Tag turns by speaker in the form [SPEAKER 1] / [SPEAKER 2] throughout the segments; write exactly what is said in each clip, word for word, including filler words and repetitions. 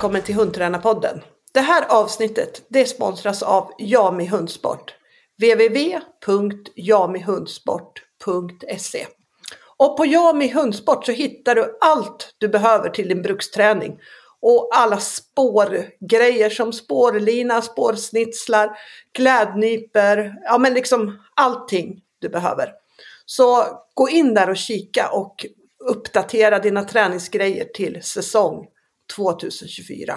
[SPEAKER 1] välkommen till Hundtränarpodden. Det här avsnittet det sponsras av Jami Hundsport. w w w punkt jami hundsport punkt se. Och på Jami Hundsport så hittar du allt du behöver till din bruksträning. Och alla spårgrejer som spårlina, spårsnitslar, klädnyper, ja men liksom allting du behöver. Så gå in där och kika och uppdatera dina träningsgrejer till säsong tjugohundratjugofyra.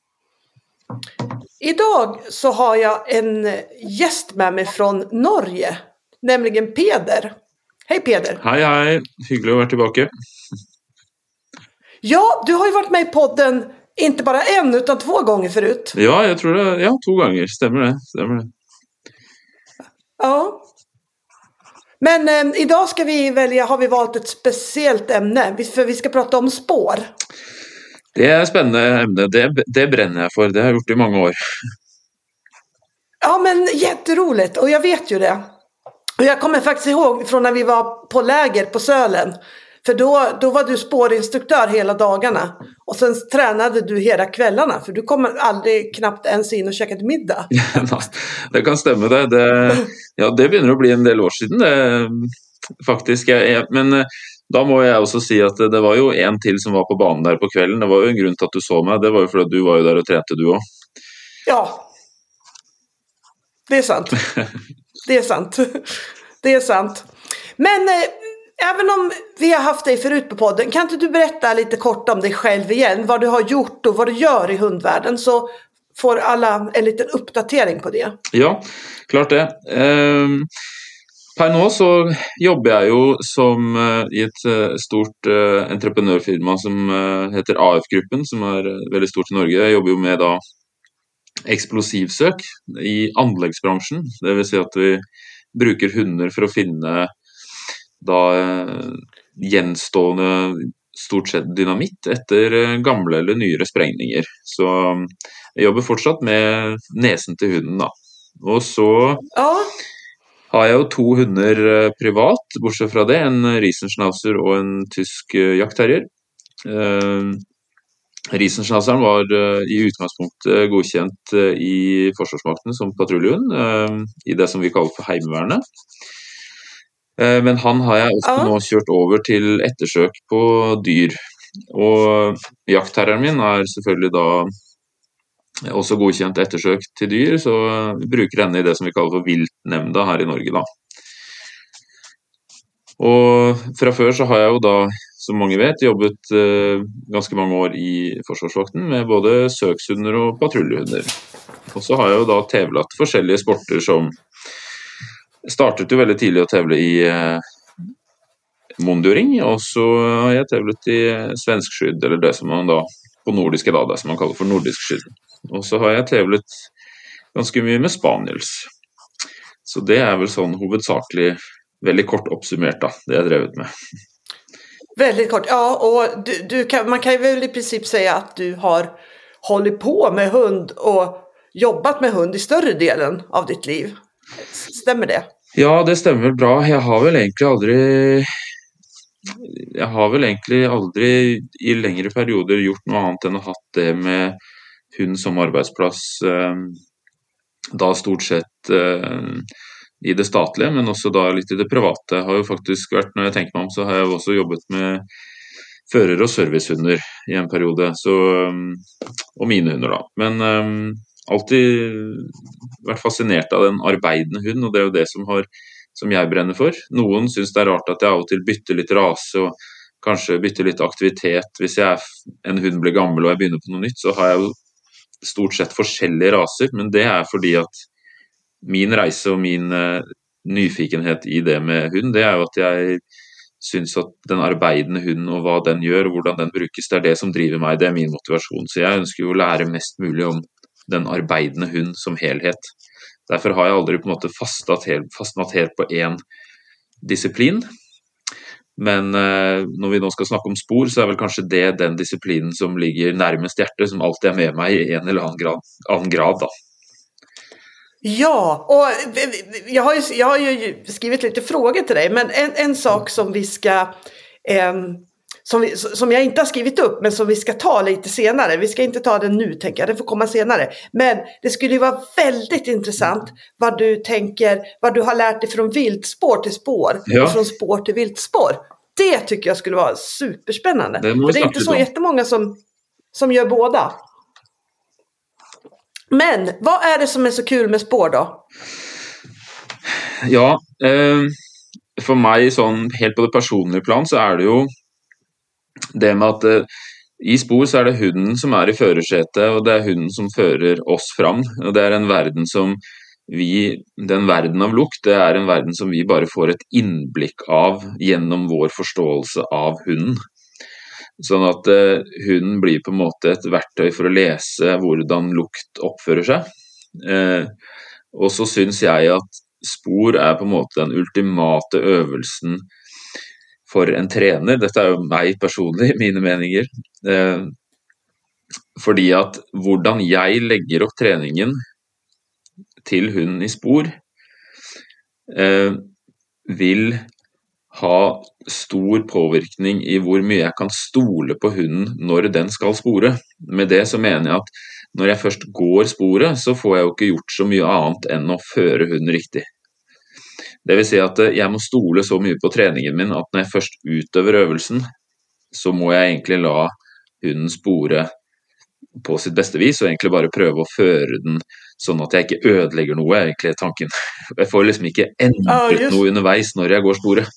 [SPEAKER 1] Idag så har jag en gäst med mig från Norge, nämligen Peder. Hej Peder.
[SPEAKER 2] Hej hej, hyggligt att vara tillbaka.
[SPEAKER 1] Ja, du har ju varit med i podden inte bara en utan två gånger förut.
[SPEAKER 2] Ja, jag tror det. Ja, två gånger. Stämmer det? Stämmer det?
[SPEAKER 1] Ja. Men eh, idag ska vi välja, har vi valt ett speciellt ämne, för vi ska prata om spår.
[SPEAKER 2] Det är ett spännande ämne. Det, det bränner jag för. Det har jag gjort i många år.
[SPEAKER 1] Ja, men jätteroligt. Och jag vet ju det. Och jag kommer faktiskt ihåg från när vi var på läger på Sölen. För då, då var du spårinstruktör hela dagarna. Och sen tränade du hela kvällarna. För du kommer aldrig knappt ens in och käkade middag.
[SPEAKER 2] Det kan stämma det. det. Ja, det begynner att bli en del år sedan. Det, faktiskt. Jag, men da må jeg også si at det var jo en til som var på banen der på kvelden. Det var jo en grunn til at du så meg. Det var jo fordi at du var jo der og trente du også.
[SPEAKER 1] Ja. Det är sant. Det är sant. Det är sant. Men eh, även om vi har haft dig förut på podden, kan inte du berätta lite kort om dig själv igen? Vad du har gjort och vad du gör i hundvärlden, så får alla en liten uppdatering på det.
[SPEAKER 2] Ja, klart det. Um... Per nå så jobber jeg jo som uh, i et uh, stort uh, entreprenørfirma som uh, heter A F-gruppen, som er uh, veldig stort i Norge. Jeg jobber jo med da eksplosivsøk i anleggsbransjen. Det vil si at vi bruker hunder for å finne da uh, gjenstående stort sett dynamitt etter uh, gamle eller nyere sprengninger. Så um, jeg jobber fortsatt med nesen til hunden da. Og så...
[SPEAKER 1] Ja.
[SPEAKER 2] Har jeg jo to hunder privat, bortsett fra det, en Riesenschnauzer og en tysk jaktterrier. Uh, Riesenschnauzeren var uh, i utgangspunktet godkjent uh, i Forsvarsmakten som patruljehund, uh, i det som vi kaller for heimevernet. Uh, men han har jeg også
[SPEAKER 1] ja.
[SPEAKER 2] nå kjørt over til ettersøk på dyr. Og jaktterrieren min er selvfølgelig da også godkjent ettersøk til dyr, så vi bruker henne i det som vi kaller for viltnemnda her i Norge da. Og fra før så har jeg jo da, som mange vet, jobbet eh, ganske mange år i Forsvarsvakten med både søkshunder og patruljehunder. Og så har jeg jo da tevlet forskjellige sporter som startet jo veldig tidlig å tevle i eh, monduring, og så har jeg tevlet i svensk skydd, eller det som man da på nordiske da, det som man kaller for nordisk skydd. Og så har jeg tevlet ganske mye med spaniels. Så det er vel sånn hovedsakelig, veldig kort oppsummert da, det jeg drevet med.
[SPEAKER 1] Väldigt kort, ja, och du, du kan, man kan ju väl i princip säga att du har hållit på med hund och jobbat med hund i större delen av ditt liv. Stämmer det?
[SPEAKER 2] Ja, det stämmer väl bra. Jag har väl egentligen aldrig... Jeg har vel egentlig aldri i lengre perioder gjort noe annet enn å ha hatt det med hund som arbeidsplass, eh, da stort sett eh, i det statlige, men også da litt i det private. Jeg har jo faktisk vært, når jeg tenker meg om, så har jeg også jobbet med fører- og servicehunder i en periode, så, og mine hunder da. Men eh, alltid vært fascinert av den arbeidende hund, og det er jo det som har som jeg brenner for. Noen synes det er rart at jeg av og til bytter litt rase og kanskje bytter litt aktivitet. Hvis jeg er, en hund blir gammel og jeg begynner på noe nytt, så har jeg jo stort sett forskjellige raser, men det er fordi at min reise og min uh, nyfikenhet i det med hund, det er jo at jeg synes at den arbeidende hunden og hva den gjør og hvordan den brukes, det er det som driver meg, det er min motivasjon. Så jeg ønsker jo å lære mest mulig om den arbeidende hund som helhet. Derfor har jeg aldri på en måte fastnatt helt, fastnatt helt på en disiplin. Men eh, når vi nå skal snakke om spor, så er vel kanskje det den disiplinen som ligger nærmest hjertet, som alltid er med meg i en eller annen grad, annen grad da.
[SPEAKER 1] Ja, och jag har, ju, jag har ju skrivit lite frågor till dig, men en, en sak som vi ska eh, som, vi, som jag inte har skrivit upp men som vi ska ta lite senare. Vi ska inte ta den nu tänker jag, det får komma senare. Men det skulle ju vara väldigt intressant vad du tänker, vad du har lärt dig från viltspår till spår
[SPEAKER 2] Ja.
[SPEAKER 1] och från spår till viltspår. Det tycker jag skulle vara superspännande.
[SPEAKER 2] Det
[SPEAKER 1] För det är inte så jättemånga som, som gör båda. Men vad är det som är så kul med spår då?
[SPEAKER 2] Ja, eh, for meg sånn helt på det personlige plan så er det jo det med at eh, i spor så er det hunden som er i førersetet, og det er hunden som fører oss fram. Og det er en verden som vi, den verden av lukt, det er en verden som vi bare får et innblikk av gjennom vår forståelse av hunden. Sånn at eh, hunden blir på en måte et verktøy for å lese hvordan lukt oppfører seg. Eh, og så synes jeg at spor er på en måte den ultimate øvelsen for en trener. Dette er jo meg personlig, mine meninger. Eh, fordi at hvordan jeg legger opp treningen til hunden i spor eh, vil ha stor påvirkning i hvor mye jeg kan stole på hunden når den skal spore. Med det så mener jeg at når jeg først går sporet, så får jeg jo ikke gjort så mye annet enn å føre hunden riktig. Det vil si at jeg må stole så mye på treningen min at når jeg først utøver øvelsen, så må jeg egentlig la hunden spore på sitt beste vis, og egentlig bare prøve å føre den sånn at jeg ikke ødelegger noe, egentlig er tanken. Jeg får liksom ikke endret
[SPEAKER 1] Ja,
[SPEAKER 2] noe underveis når jeg går sporet.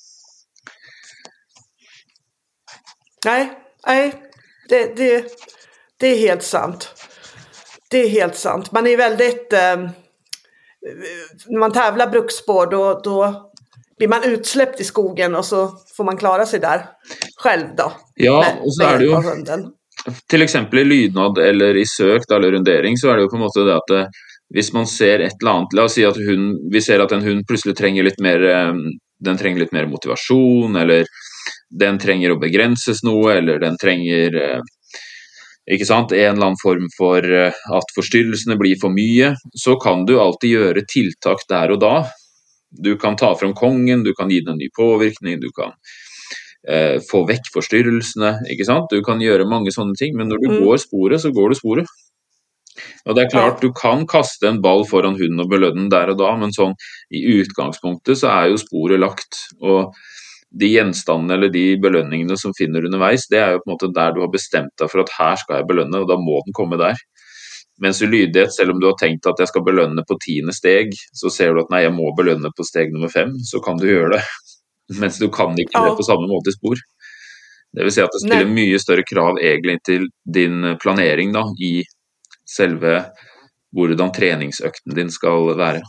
[SPEAKER 1] Nej, nej det, det, det är helt sant. Det är helt sant. Man är väldigt... Eh, när man tävlar bruksspår då, då blir man utsläppt i skogen och så får man klara sig där själv då.
[SPEAKER 2] Ja,
[SPEAKER 1] med,
[SPEAKER 2] och så är det ju... Til eksempel i lydnad eller i søk eller rundering, så er det jo på en måte det at det, hvis man ser et eller annet, la oss si at hun, vi ser at en hund plutselig trenger litt mer, den trenger litt mer motivasjon, eller den trenger å begrenses noe, eller den trenger, ikke sant, en eller annen form for at forstyrrelsene blir for mye, så kan du alltid gjøre tiltak der og da. Du kan ta frem kongen, du kan gi den en ny påvirkning, du kan Eh, få vekk forstyrrelsene, ikke sant? Du kan gjøre mange sånne ting, men når du mm. går sporet, så går du sporet. Og det er klart, du kan kaste en ball foran hunden og belønne den der og da, men sånn, i utgangspunktet så er jo sporet lagt, og de gjenstandene eller de belønningene som finner underveis, det er jo på en måte der du har bestemt deg for at her skal jeg belønne, og da må den komme der. Mens i lydighet, selv om du har tenkt at jeg skal belønne på tiende steg, så ser du at nei, jeg må belønne på steg nummer fem, så kan du gjøre det. Mens du kan ikke ja. det på samme måte i spor. Det vil si at det stiller Nei. mye større krav egentlig til din planering da, i selve hvordan treningsøkten din skal være.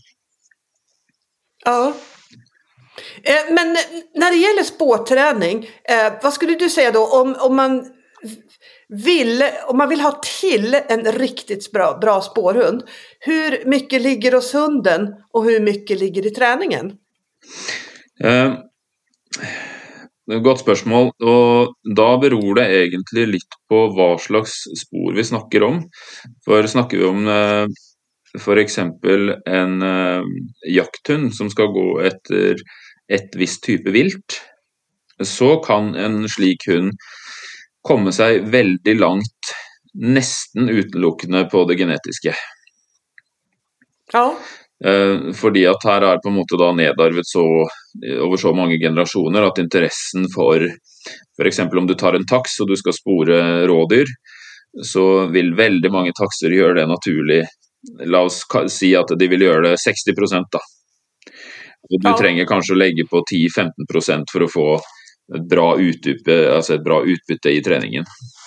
[SPEAKER 1] Ja. Eh, men när det gäller spårträning, eh, vad skulle du säga då om, om man vill om man vill ha till en riktigt bra, bra spårhund? Hur mycket ligger hos hunden och hur mycket ligger i träningen?
[SPEAKER 2] Eh, godt spørsmål, og da beror det egentlig litt på hva slags spor vi snakker om. For snakker vi om eh, for eksempel en eh, jakthund som skal gå etter et visst type vilt, så kan en slik hund komme seg veldig langt, nesten utelukkende på det genetiske.
[SPEAKER 1] Ja.
[SPEAKER 2] Eh, fordi at her er på en måte da nedarvet så, over så mange generasjoner at interessen for, for eksempel om du tar en taks og du skal spore rådyr, så vil veldig mange takser gjøre det naturlig. La oss si at de vil gjøre det seksti prosent da. Og du ja. trenger kanskje å legge på ti til femten prosent for å få et bra utbytte, altså et bra utbytte i treningen.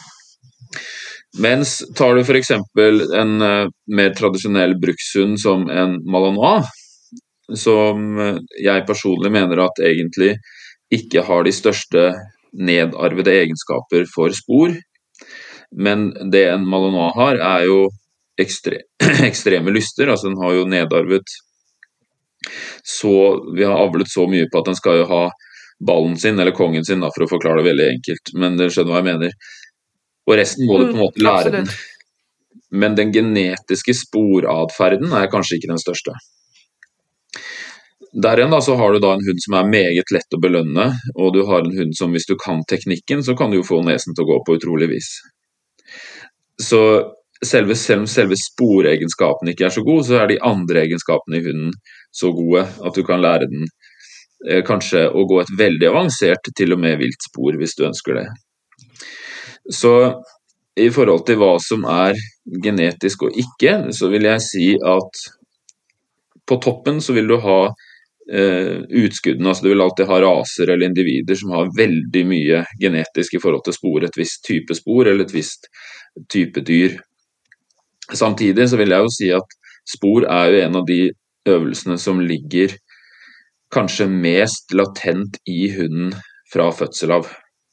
[SPEAKER 2] Mens tar du for eksempel en uh, mer tradisjonell brukshund som en Malinois, som uh, jeg personlig mener at egentlig ikke har de største nedarvede egenskaper for spor, men det en Malinois har er jo ekstre ekstreme lyster, altså den har jo nedarvet så, vi har avlet så mye på at den skal jo ha ballen sin, eller kongen sin da, for å forklare det veldig enkelt, men det skjønner hva jeg mener. Og resten må du på en måte lære den. Men den genetiske sporadferden er kanskje ikke den største. Der igjen da, så har du da en hund som er meget lett å belønne, og du har en hund som hvis du kan teknikken, så kan du jo få nesen til å gå på utrolig vis. Så selve, selv om selve sporegenskapen ikke er så god, så er de andre egenskapene i hunden så gode at du kan lære den eh, kanskje å gå et veldig avansert, til og med vilt spor, hvis du ønsker det. Så i forhold til hva som er genetisk og ikke, så vil jeg si at på toppen så vil du ha Uh, utskuddene, altså du vil alltid ha raser eller individer som har veldig mye genetisk i forhold til spor, et visst type spor eller et visst type dyr. Samtidig så vil jeg jo si at spor er jo en av de øvelsene som ligger kanskje mest latent i hunden fra fødsel av.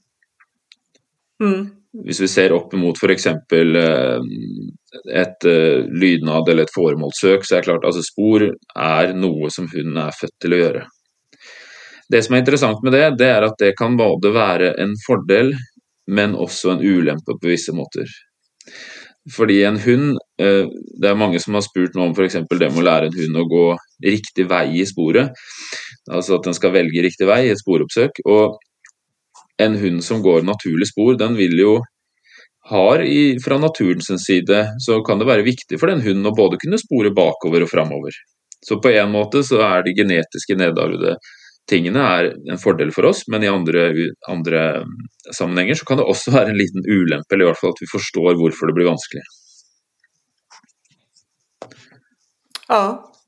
[SPEAKER 1] Mm.
[SPEAKER 2] Hvis vi ser opp mot for eksempel et lydnad eller et foremålssøk, så er det klart altså spor er noe som hunden er født til å gjøre. Det som er interessant med det, det er at det kan både være en fordel, men også en ulempe på visse måter. Fordi en hund, det er mange som har spurt noe om for eksempel det med å lære en hund å gå riktig vei i sporet, altså at den skal velge riktig vei i et sporoppsøk, og en hund som går naturlig spor, den vil jo har i, fra naturens side, så kan det være viktig for den hunden å både kunne spore bakover og fremover. Så på en måte så er de genetiske nedarvede tingene er en fordel for oss, men i andre, andre sammenhenger så kan det også være en liten ulempe, eller i hvert fall at vi forstår hvorfor det blir vanskelig.
[SPEAKER 1] Ja.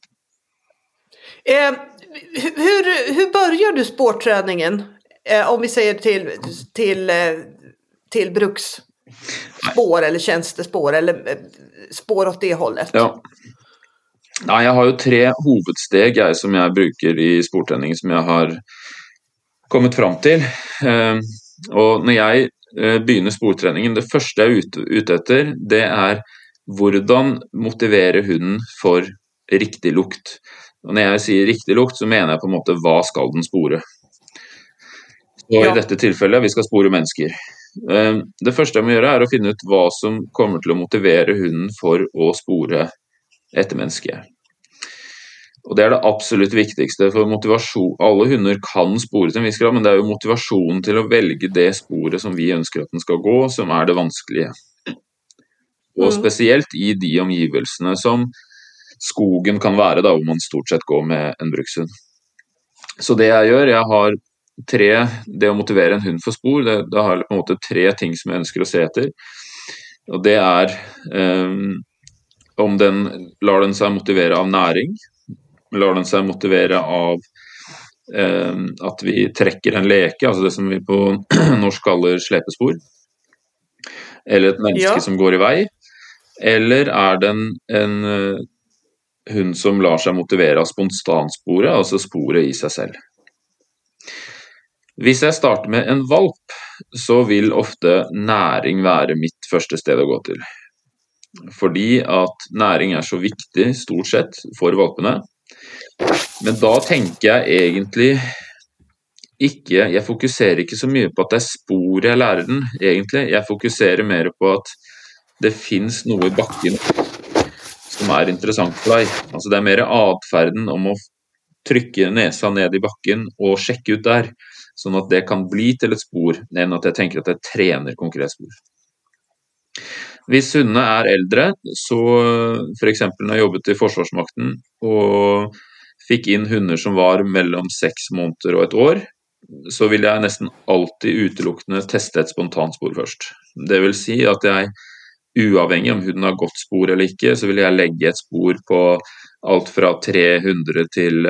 [SPEAKER 1] Eh, hur, hur börjar du spårträningen? Eh, om vi säger till, till, till bruksspår eller tjänstespår eller spår åt det hållet.
[SPEAKER 2] Ja. Nei, jeg har jo tre hovedsteg jeg, som jeg bruker i sportrening som jeg har kommet fram til. Eh, og når jeg eh, begynner sportreningen, det første jeg er ute, ute etter, det er hvordan motivere hunden for riktig lukt. Og når jeg sier riktig lukt, så mener jeg på en måte hva skal den spore? Og i dette tilfellet, vi skal spore mennesker. Det første jeg må gjøre er å finne ut hva som kommer til å motivere hunden for å spore etter mennesket. Og det er det absolutt viktigste, for motivasjon, alle hunder kan spore til en viss grad, men det er jo motivasjonen til å velge det sporet som vi ønsker at den skal gå, som er det vanskelige. Og spesielt i de omgivelsene som skogen kan være, da, hvor man stort sett går med en brukshund. Så det jeg gjør, jeg har tre, det å motivere en hund for spor, det, det har på en måte tre ting som jeg ønsker å se etter. Og det er um, om den lar den seg motivere av næring, lar den seg motivere av um, at vi trekker en leke, altså det som vi på norsk kaller slepespor, eller et menneske ja. Som går i vei, eller er den en uh, hund som lar seg motivere av spontansporet, altså sporet i seg selv. Hvis jeg starter med en valp, så vil ofte næring være mitt første sted å gå til. Fordi at næring er så viktig, stort sett, for valpene. Men da tenker jeg egentlig ikke, jeg fokuserer ikke så mye på at det er spor jeg lærer den, egentlig. Jeg fokuserer mer på at det finnes noe i bakken som er interessant for deg. Altså det er mer adferden om å trykke nesa ned i bakken og sjekke ut der, sånn at det kan bli til et spor, enn at jeg tenker at jeg trener konkret spor. Hvis hundene er eldre, så for eksempel når jeg jobbet i Forsvarsmakten og fikk inn hunder som var mellom seks måneder og et år, så vil jeg nesten alltid utelukkende teste et spontanspor først. Det vil si at jeg, uavhengig om hunden har gått spor eller ikke, så vil jeg legge et spor på alt fra tre hundre til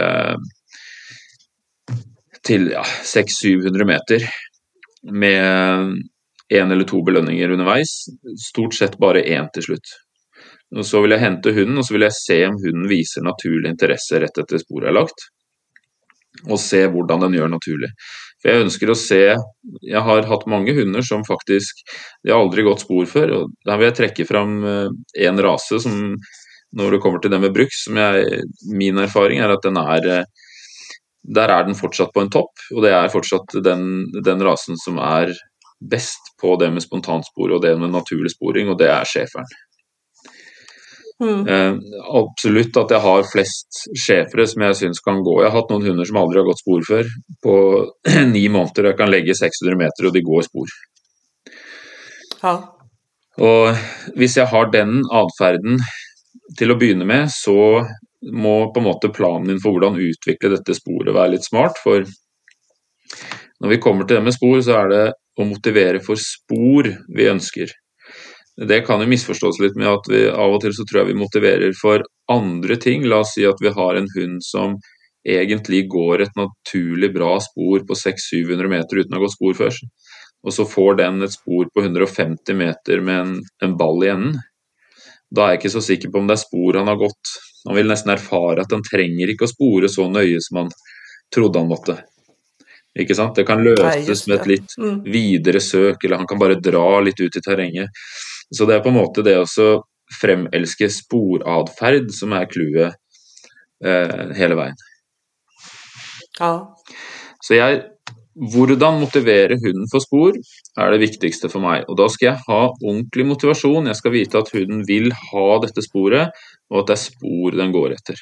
[SPEAKER 2] til ja, seks til syv hundre meter med en eller to belønninger underveis, stort sett bare en til slutt. Og så vil jeg hente hunden, og så vil jeg se om hunden viser naturlig interesse rett etter sporet er lagt, og se hvordan den gjør naturlig. For jeg ønsker å se, jeg har hatt mange hunder som faktisk, de har aldri gått spor før, og der vil jeg trekke fram en rase som, når det kommer til det med bruks, som jeg, min erfaring er at den er der er den fortsatt på en topp, og det er fortsatt den, den rasen som er best på det med spontanspor og det med naturlig sporing, og det er schæferen.
[SPEAKER 1] Mm.
[SPEAKER 2] Eh, absolutt at jeg har flest schæfere som jeg synes kan gå. Jeg har hatt noen hunder som aldri har gått spor før. På ni måneder jeg kan legge seks hundre meter, og de går spor.
[SPEAKER 1] Ja.
[SPEAKER 2] Og hvis jeg har den adferden til å begynne med, så må på en måte planen min for hvordan utvikle dette sporet være litt smart, for når vi kommer til det med spor, så er det å motivere for spor vi ønsker. Det kan jo misforstås litt med at vi av og til så tror jeg vi motiverer for andre ting. La oss si at vi har en hund som egentlig går et naturlig bra spor på seks til syv hundre meter uten å ha gått spor før, og så får den et spor på hundre og femti meter med en, en ball i enden. Da er jeg ikke så sikker på om det er spor han har gått. Han vil nesten erfare at han trenger ikke å spore så nøye som han trodde han måtte. Ikke sant? Det kan løses med et litt
[SPEAKER 1] mm.
[SPEAKER 2] videre søk, eller han kan bare dra litt ut i terrenget. Så det er på en måte det å fremelske sporadferd som er clouet eh, hele veien.
[SPEAKER 1] Ja.
[SPEAKER 2] Så jeg, hvordan motivere hunden for spor er det viktigste for meg. Og da skal jeg ha ordentlig motivasjon. Jeg skal vite at hunden vil ha dette sporet, og at det er spor den går etter.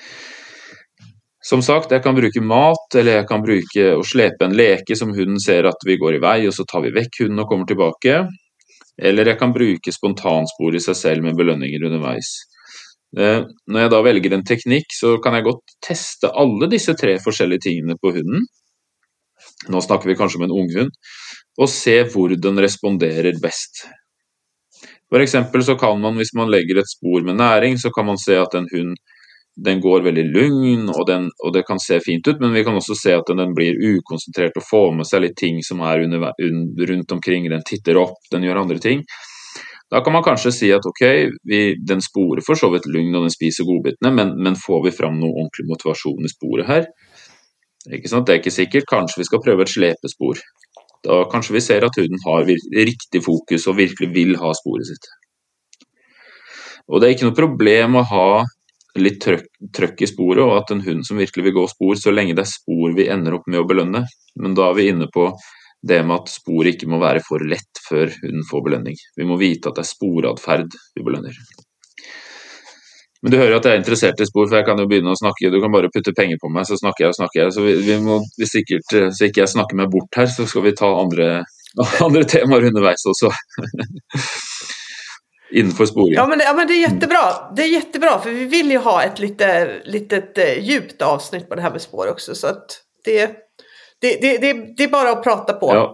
[SPEAKER 2] Som sagt, jeg kan bruke mat, eller jeg kan bruke å slepe en leke som hunden ser at vi går i vei, og så tar vi vekk hunden og kommer tilbake. Eller jeg kan bruke spontanspor i seg selv med belønninger underveis. Når jeg da velger en teknikk, så kan jeg godt teste alle disse tre forskjellige tingene på hunden. Nå snakker vi kanskje om en unghund, og se hvor den responderer best. For eksempel så kan man, hvis man legger et spor med næring, så kan man se at en hund den går veldig lugn, og, den, og det kan se fint ut, men vi kan også se at den, den blir ukonsentrert og får med seg litt ting som er under, un, rundt omkring, den titter opp, den gjør andre ting. Da kan man kanskje si at ok, vi, den sporer for så vidt lugn og den spiser godbitene, men, men får vi fram noe ordentlig motivasjon i sporet her? Ikke sant? Det er ikke sikkert, kanskje vi skal prøve et slepespor. Da kanskje vi ser at hunden har riktig fokus og virkelig vil ha sporet sitt. Og det er ikke noe problem å ha litt trøkk, trøkk i sporet, og at en hund som virkelig vil gå spor, så lenge det er spor vi ender opp med å belønne. Men da er vi inne på det med at sporet ikke må være for lett før hunden får belønning. Vi må vite at det er sporadferd vi belønner. Men du hører at jeg er interessert i spor, for jeg kan jo begynne å snakke, du kan bare putte penger på meg, så snakker jeg og snakker jeg, så vi, vi må, hvis sikkert, så ikke jeg snakker meg bort her, så skal vi ta andre, andre temaer underveis også. Innenfor sporing.
[SPEAKER 1] Ja men, det, ja, men det är jättebra. Det är jättebra för vi vill ju ha ett lite, litet djupt avsnitt på det här med spår också. Så att det, det, det, det, det är bara att prata på.
[SPEAKER 2] Ja.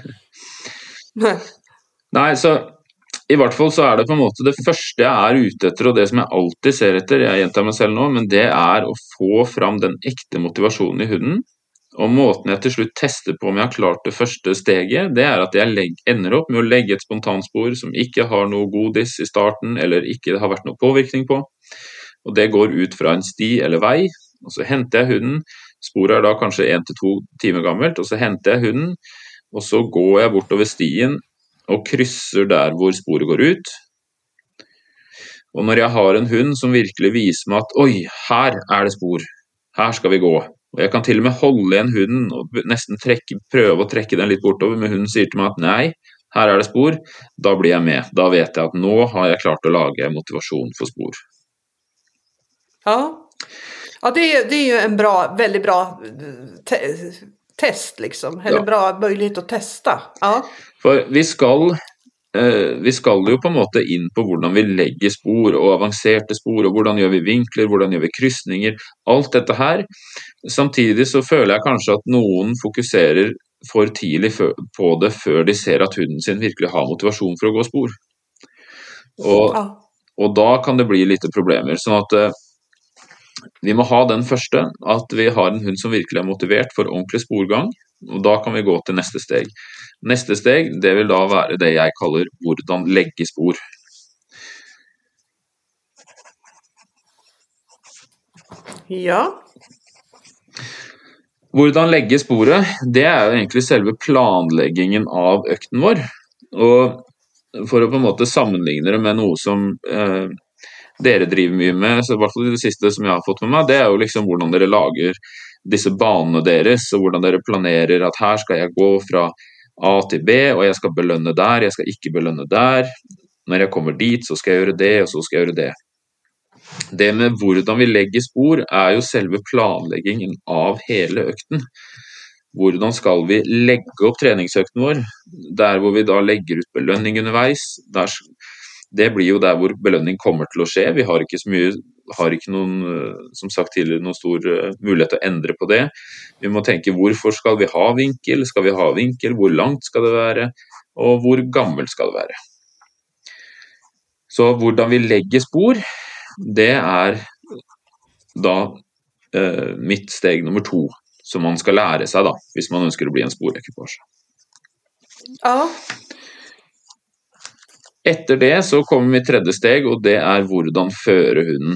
[SPEAKER 2] Nei, så i hvert fall så er det på en måte det første jeg er ute etter, og det som jeg alltid ser etter, jeg gjentar meg selv nå, men det er å få fram den ekte motivasjonen i hunden. Og måten jeg til slutt tester på om jeg har klart det første steget, det er at jeg legger, ender opp med å legge et spontanspor som ikke har noe godis i starten, eller ikke har vært noe påvirkning på. Og det går ut fra en sti eller vei, og så henter jeg hunden. Sporet er da kanskje en til to timer gammelt, og så henter jeg hunden, og så går jeg bortover stien og krysser der hvor sporet går ut. Og når jeg har en hund som virkelig viser meg at oi, her er det spor, her skal vi gå. Og jeg kan til og med holde igjen hunden og nesten trekke, prøve å trekke den litt bortover, men hunden sier til meg at nei, her er det spor, da blir jeg med. Da vet jeg at nå har jeg klart å lage motivasjon for spor.
[SPEAKER 1] Ja, ja det, är, det är ju en bra, väldigt bra te test liksom, eller ja. Bra möjlighet att testa. Ja.
[SPEAKER 2] For vi skal... Uh, vi skal jo på en måte inn på hvordan vi legger spor og avanserte spor, og hvordan gjør vi vinkler, hvordan gjør vi kryssninger, alt dette her. Samtidig så føler jeg kanskje at noen fokuserer for tidlig på det før de ser at hunden sin virkelig har motivasjon for å gå spor. Og, ja. Og da kan det bli litt problemer, sånn at uh, vi må ha den første, at vi har en hund som virkelig er motivert for ordentlig sporgang, og da kan vi gå til neste steg. Neste steg, det vil da være det jeg kaller hvordan legge spor.
[SPEAKER 1] Ja.
[SPEAKER 2] Hvordan legge sporet, det er jo egentlig selve planleggingen av økten vår. Og for å på en måte sammenligne det med noe som eh, dere driver mye med, så i hvert fall det siste som jeg har fått med meg, det er jo liksom hvordan dere lager disse banene deres, og hvordan dere planerer at her skal jeg gå fra A til B, og jeg skal belønne der, jeg skal ikke belønne der. Når jeg kommer dit, så skal jeg gjøre det, og så skal jeg gjøre det. det med hvordan vi legger spor er jo selve planleggingen av hele økten. Hvordan skal vi legge opp treningsøkten vår? Der hvor vi da legger ut belønning underveis, der, det blir jo der hvor belønning kommer til å skje. Vi har ikke så mye, har ikke noen, som sagt tidligere, noen stor mulighet til å endre på det. Vi må tenke hvorfor skal vi ha vinkel? Skal vi ha vinkel? Hvor langt skal det være? Og hvor gammel skal det være? Så hvordan vi legger spor, det er da eh, mitt steg nummer to, som man skal lære seg da, hvis man ønsker å bli en sporekvipasje.
[SPEAKER 1] Ja.
[SPEAKER 2] Etter det så kommer mitt tredje steg, og det er hvordan føre hunden.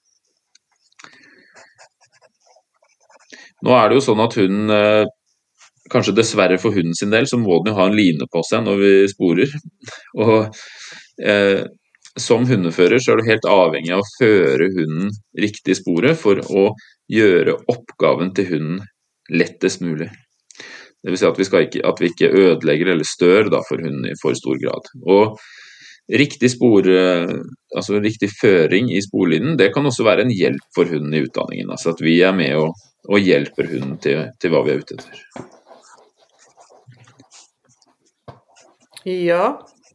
[SPEAKER 2] Nå er det jo sånn at hunden, eh, kanskje dessverre for hunden sin del, så må den jo ha en line på seg når vi sporer. Og eh, som hundefører så er du helt avhengig av å føre hunden riktig i sporet for å gjøre oppgaven til hunden lettest mulig. Det vil si at vi, skal ikke, at vi ikke ødelegger eller stør da, for hunden i for stor grad. Og riktig spor, altså riktig føring i sporlinjen, det kan også være en hjelp for hunden i utdanningen. Altså at vi er med og, og hjelper hunden til, til hva vi er ute etter.
[SPEAKER 1] Ja.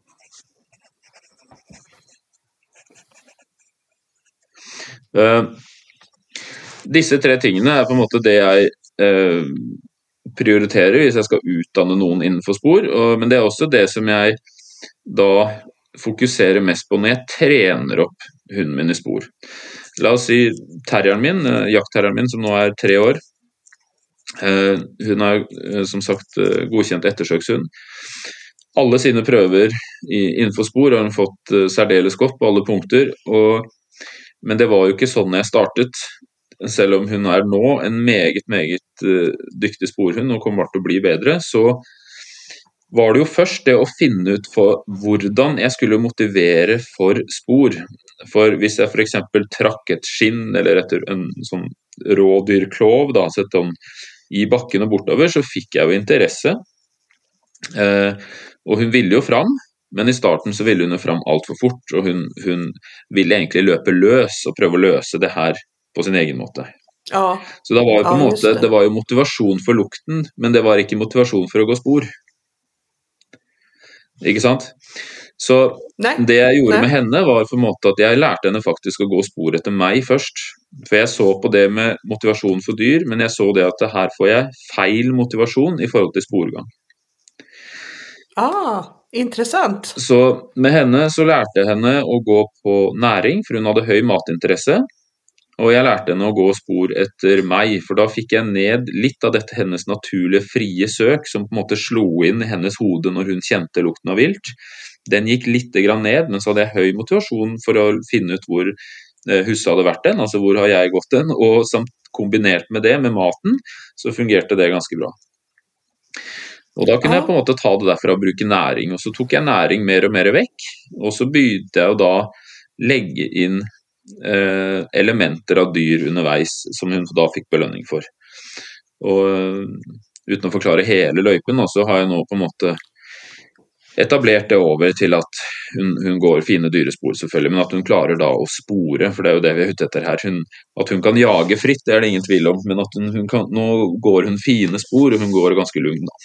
[SPEAKER 2] Uh, disse tre tingene er på en måte det jeg uh, prioriterer hvis jeg skal utdanne noen innenfor spor, og, men det er også det som jeg da fokuserer mest på når jeg trener opp hunden min i spor. La oss si terrieren min, uh, jaktterrieren min som nå er tre år, uh, hun er uh, som sagt uh, godkjent ettersøkshund. Alle sine prøver i, innenfor spor har hun fått uh, særdeles godt på alle punkter, og men det var jo ikke sånn jeg startet, selv om hun er nå en meget, meget uh, dyktig sporhund og kommer til å bli bedre, så var det jo først det å finne ut for hvordan jeg skulle motivere for spor. For hvis jeg for eksempel trakk et skinn eller etter en sånn rådyrklov, da, sett den i bakken og bortover, så fikk jeg jo interesse. Uh, og hun ville jo fram. Men i starten så ville hun jo fram alt for fort, og hun, hun ville egentlig løpe løs og prøve å løse det her på sin egen måte.
[SPEAKER 1] Ja.
[SPEAKER 2] Så det var jo på en
[SPEAKER 1] Ja,
[SPEAKER 2] måte,
[SPEAKER 1] det.
[SPEAKER 2] det var jo motivasjon for lukten, men det var ikke motivasjon for å gå spor. Ikke sant? Så
[SPEAKER 1] Nei.
[SPEAKER 2] det jeg gjorde
[SPEAKER 1] Nei.
[SPEAKER 2] med henne var på en måte at jeg lærte henne faktisk å gå spor etter meg først. For jeg så på det med motivasjon for dyr, men jeg så det at her får jeg feil motivasjon i forhold til sporgang.
[SPEAKER 1] Ah, interessant.
[SPEAKER 2] Så med henne så lærte jeg henne å gå på næring, for hun hadde høy matinteresse. Og jeg lærte henne å gå spor etter meg, for da fikk jeg ned litt av dette hennes naturlige frie søk, som på en måte slo inn i hennes hode når hun kjente lukten av vilt. Den gikk litt grann ned, men så hadde jeg høy motivasjon for å finne ut hvor huset hadde vært den, altså hvor har jeg gått den, og samt kombinert med det, med maten, så fungerte det ganske bra. Og da kunne jeg på en måte ta det derfra å bruke næring, og så tok jeg næring mer og mer vekk, og så begynte jeg å da legge inn eh, elementer av dyr underveis, som hun da fikk belønning for. Og uten å forklare hele løypen, så har jeg nå på en måte etablert det over til at hun, hun går fine dyrespor selvfølgelig, men at hun klarer da å spore, for det er jo det vi er ute etter her. Hun, at hun kan jage fritt, det er det ingen tvil om, men at hun, hun kan, nå går hun fine spor, og hun går ganske lugn da.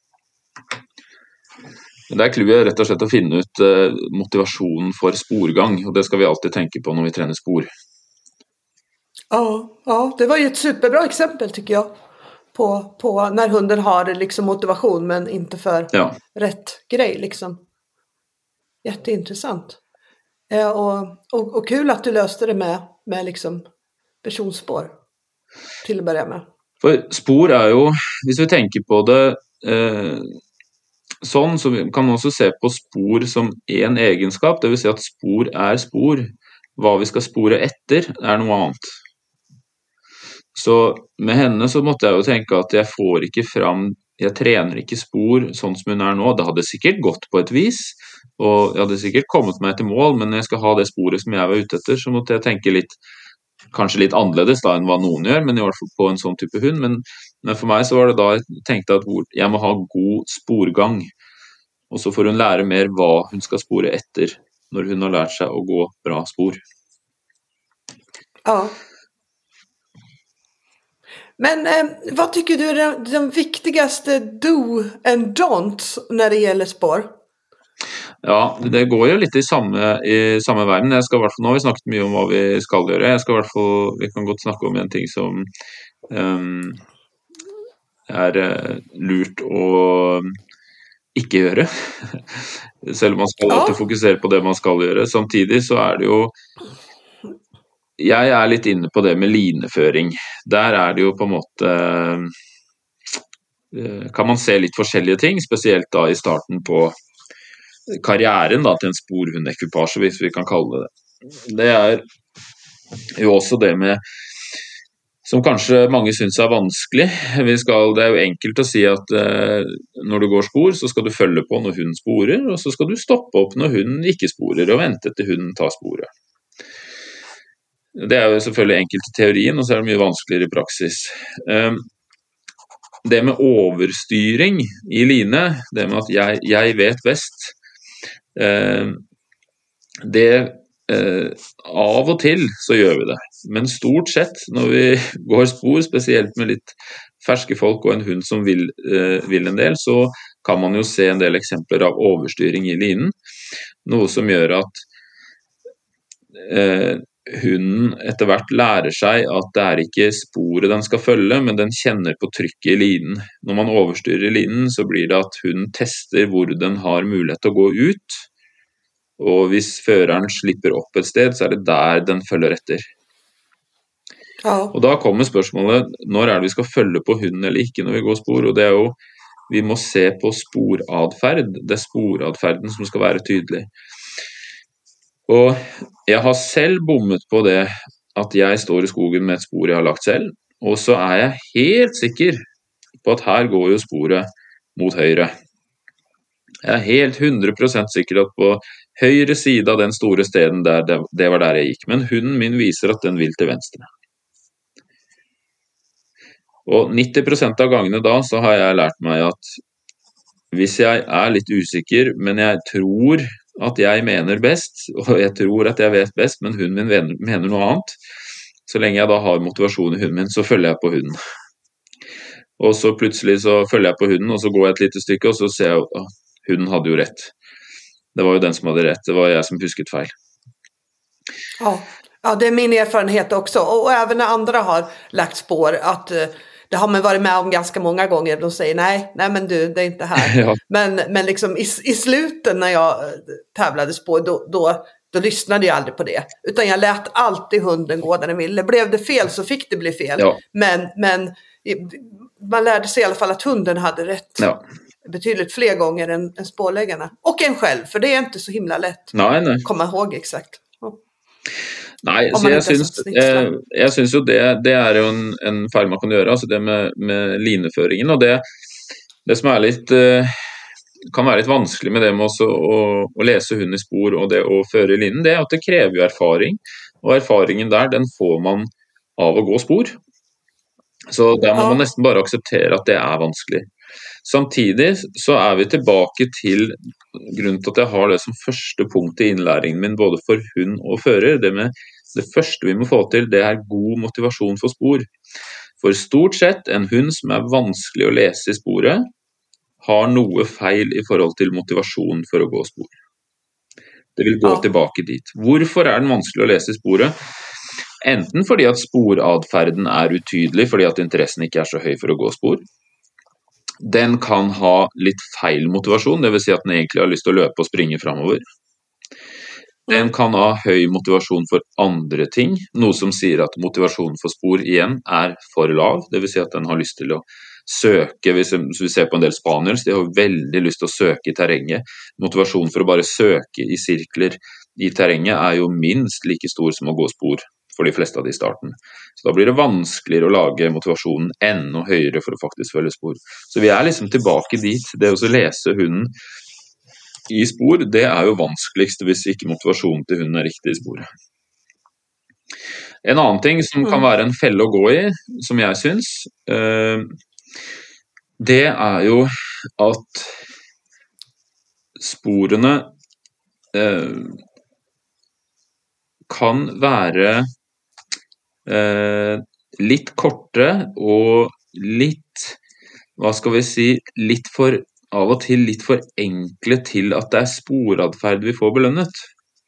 [SPEAKER 2] Det er klubbet rett og slett å finne ut uh, motivasjonen for sporgang, og det skal vi alltid tenke på når vi trener spor.
[SPEAKER 1] Ja, ja, det var ju ett superbra exempel tycker jag på, på när hunden har liksom motivation men inte för
[SPEAKER 2] ja.
[SPEAKER 1] rätt grej liksom. Jätteintressant. Eh, och, och, och kul att du löste det med, med liksom personspår till att börja med.
[SPEAKER 2] For spor er jo, hvis vi tenker på det eh, sånn, så kan man også se på spor som en egenskap, det vil si at spor er spor. Hva vi skal spore etter er noe annet. Så med henne så måtte jeg jo tenke at jeg får ikke fram, jeg trener ikke spor sånn som hun er nå. Det hadde sikkert gått på et vis, og jeg hadde sikkert kommet meg til mål, men når jeg skal ha det sporet som jeg var ute etter, så måtte jeg tenke litt, kanskje litt annerledes da enn hva noen gjør, men i hvert fall på en sånn type hund. Men, men for meg så var det da jeg tenkte at jeg må ha god sporgang, og så får hun lære mer hva hun skal spore etter når hun har lært seg å gå bra spor.
[SPEAKER 1] Ja. Men eh, vad tycker du är de, de viktigaste do and don'ts när det gäller spår?
[SPEAKER 2] Ja, det går jo litt i samme, i samme verden. Jeg skal i hvert fall, nå har vi snakket mye om hva vi skal gjøre. Jeg skal i hvert fall, vi kan godt snakke om en ting som um, er uh, lurt å ikke gjøre. Selv om man skal alltid fokusere på det man skal gjøre. Samtidig så er det jo, jeg er litt inne på det med lineføring. Der er det jo på en måte, kan man se litt forskjellige ting, spesielt da i starten på karrieren da, til en sporhundekvipasje, hvis vi kan kalle det det. Det er jo også det med, som kanskje mange synes er vanskelig. Vi skal, det er jo enkelt å si at eh, når du går spor, så skal du følge på når hunden sporer, og så skal du stoppe opp når hunden ikke sporer, og vente til hunden tar sporet. Det er jo selvfølgelig enkelt i teorien, og så er det mye vanskeligere i praksis. Um, det med overstyring i line, det med at jeg, jeg vet best, uh, det uh, av og til så gjør vi det. Men stort sett når vi går spor, spesielt med litt ferske folk og en hund som vil, uh, vil en del, så kan man jo se en del eksempler av overstyring i linen. Noe som gjør at uh, hunden etter hvert lærer seg at det er ikke sporet den skal følge, men den kjenner på trykket i linen. Når man overstyrer linen, så blir det at hunden tester hvor den har mulighet til å gå ut, og hvis føreren slipper opp et sted, så er det der den følger etter.
[SPEAKER 1] Ja.
[SPEAKER 2] Og da kommer spørsmålet, når er det vi skal følge på hunden eller ikke når vi går spor, og det er jo, vi må se på sporadferd, det er sporadferden som skal være tydelig. Og jeg har selv bommet på det at jeg står i skogen med et spor jeg har lagt selv, og så er jeg helt sikker på at her går jo sporet mot høyre. Jeg er helt hundre prosent sikker at på høyre side av den store steden der, det var der jeg gikk, men hunden min viser at den vil til venstre. Og nitti prosent av gangene da så har jeg lært meg at hvis jeg er litt usikker, men jeg tror at jeg mener best, og jeg tror at jeg vet best, men hunden min mener noe annet. Så lenge jeg da har motivasjon i hunden min, så følger jeg på hunden. Og så plutselig så følger jeg på hunden, og så går jeg et lite stykke, og så ser jeg at hunden hadde jo rett. Det var jo den som hadde rett, det var jeg som husket feil.
[SPEAKER 1] Ja, ja det är min erfarenhet också. Och även när andra har lagt spår att uh, det har man varit med om ganska många gånger. De säger nej, nej men du, det är inte här. Ja. Men, men liksom i, i slutet när jag tävlade spår, då, då, då lyssnade jag aldrig på det. Utan jag lät alltid hunden gå där den ville. Blev det fel så fick det bli fel. Ja. Men, men man lärde sig i alla fall att hunden hade rätt. Ja. Betydligt fler gånger än, än spårläggarna. Och en själv, för det är inte så himla lätt
[SPEAKER 2] nej, nej.
[SPEAKER 1] komma ihåg exakt. Ja.
[SPEAKER 2] Nei, så jeg syns, eh, jeg syns jo det, det er jo en, en feil man kan gjøre, altså det med, med lineføringen, og det, det som er litt, eh, kan være litt vanskelig med det med også, å, å lese hunden i spor og det å føre linen, det er at det krever jo erfaring, og erfaringen der, den får man av å gå spor. Så der må man nesten bare akseptere at det er vanskelig. Samtidig så er vi tilbake til grunnen til at jeg har det som første punkt i innlæringen min, både for hund og fører. Det, med, det første vi må få til, det er god motivasjon for spor. For stort sett, en hund som er vanskelig å lese i sporet, har noe feil i forhold til motivasjon for å gå spor. Det vil gå tilbake dit. Hvorfor er den vanskelig å lese i sporet? Enten fordi at sporadferden er utydelig, fordi at interessen ikke er så høy for å gå spor. Den kan ha litt feil motivasjon, det vil si at den egentlig har lyst til å løpe og springe fremover. Den kan ha høy motivasjon for andre ting, noe som sier at motivasjonen for spor igjen er for lav, det vil si at den har lyst til å søke, hvis vi ser på en del spaniels, de har veldig lyst til å søke i terrenget. Motivasjonen for å bare søke i sirkler i terrenget er jo minst like stor som å gå spor for de fleste av de i starten. Så da blir det vanskeligere å lage motivasjonen enda høyere for å faktisk følge spor. Så vi er liksom tilbake dit. Det å lese hunden i spor, det er jo vanskeligst hvis ikke motivasjonen til hunden er riktig i sporet. En annen ting som kan være en felle å gå i, som jeg synes, det er jo at sporene kan være Eh, litt korte og litt, hva skal vi si, litt for, av og til litt for enkle til at det er sporatferd vi får belønnet.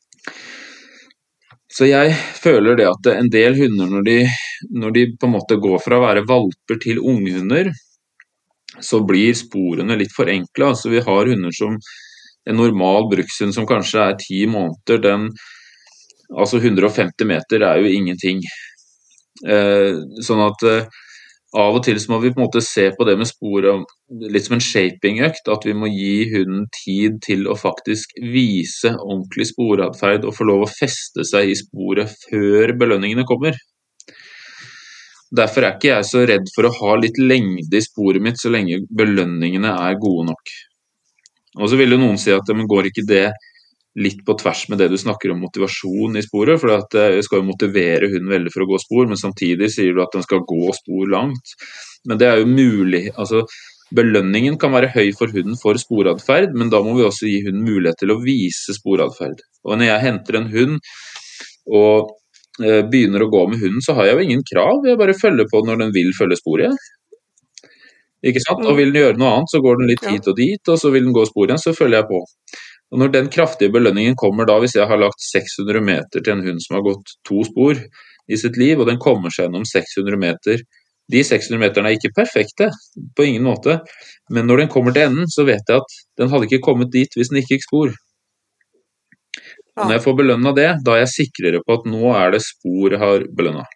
[SPEAKER 2] Så jeg føler det at en del hunder, når de, når de på en måte går fra å være valper til unghunder, så blir sporene litt for enkle. Altså vi har hunder som en normal brukshund som kanskje er ti måneder, den, altså hundre og femti meter er jo ingenting. Eh, sånn at eh, av og til så må vi på en måte se på det med sporet litt som en shaping-økt, at vi må gi hunden tid til å faktisk vise ordentlig sporatferd og få lov å feste seg i sporet før belønningene kommer. Derfor er ikke jeg så redd for å ha litt lengde i sporet mitt så lenge belønningene er gode nok. Og så vil jo noen si at men går ikke det litt på tvers med det du snakker om motivasjon i sporet, for at jeg skal jo motivere hunden veldig for å gå spor, men samtidig sier du at den skal gå spor langt. Men det er jo mulig, altså belønningen kan være høy for hunden for sporatferd, men da må vi også gi hunden mulighet til å vise sporatferd. Og når jeg henter en hund og begynner å gå med hunden, så har jeg jo ingen krav, jeg bare følger på når den vil følge sporet. Ikke sant? Og vil den gjøre noe annet, så går den litt hit og dit, og så vil den gå spor igjen, så følger jeg på. Og når den kraftige belønningen kommer da, hvis jeg har lagt seks hundre meter til en hund som har gått to spor i sitt liv, og den kommer seg gjennom seks hundre meter, de seks hundre meterne er ikke perfekte, på ingen måte, men når den kommer til enden, så vet jeg at den hadde ikke kommet dit hvis den ikke gikk spor. Og når jeg får belønnet det, da er jeg sikrere på at nå er det spor jeg har belønnet.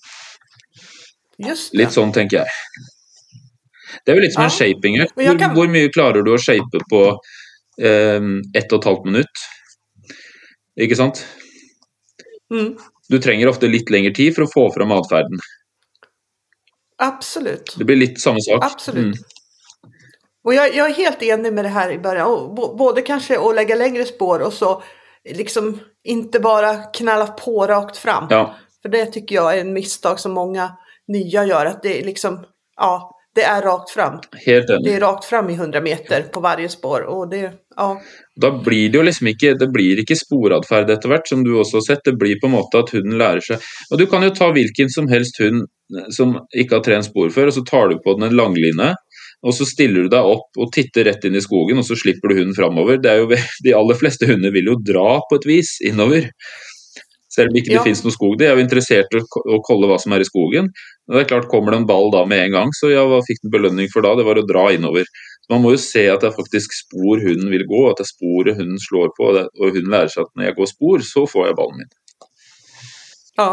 [SPEAKER 2] Litt sånn tenker jeg. Det er jo litt som en ja. shaping. Hvor, kan... hvor mye klarer du å shape på eh, ett og et halvt minutt? Ikke sant? Mm. Du trenger ofte litt lengre tid for å få fram atferden.
[SPEAKER 1] Absolut.
[SPEAKER 2] Det blir litt samme sak.
[SPEAKER 1] Absolut. Mm. Och jag, jag är helt enig med det här i början. Både kanske att lägga längre spår och så liksom inte bara knalla på rakt fram.
[SPEAKER 2] Ja.
[SPEAKER 1] För det tycker jag är en misstag som många nya gör. Att det är liksom, ja, det är rakt fram.
[SPEAKER 2] Helt enig.
[SPEAKER 1] Det är rakt fram i hundra meter på varje spår. Och det, ja.
[SPEAKER 2] Da blir det jo liksom ikke, det blir ikke sporatferd etter hvert, som du også har sett. Det blir på en måte at hunden lærer seg. Og du kan jo ta hvilken som helst hund som ikke har trent spor før, og så tar du på den en langline, og så stiller du deg opp og titter rett inn i skogen, og så slipper du hunden fremover. Det er jo, de aller fleste hunder vil jo dra på et vis innover. Selv om ikke det ja. finnes noe skog. De er jo interessert i å kolle hva som er i skogen. Og det er klart, kommer det en ball da med en gang, så ja, hva fikk den belønning for da? Det var å dra innover. Så man må jo se at det er faktisk spor hunden vil gå, at det er sporet hunden slår på, og, det, og hunden lærer seg at når jeg går spor, så får jeg ballen min.
[SPEAKER 1] Ja.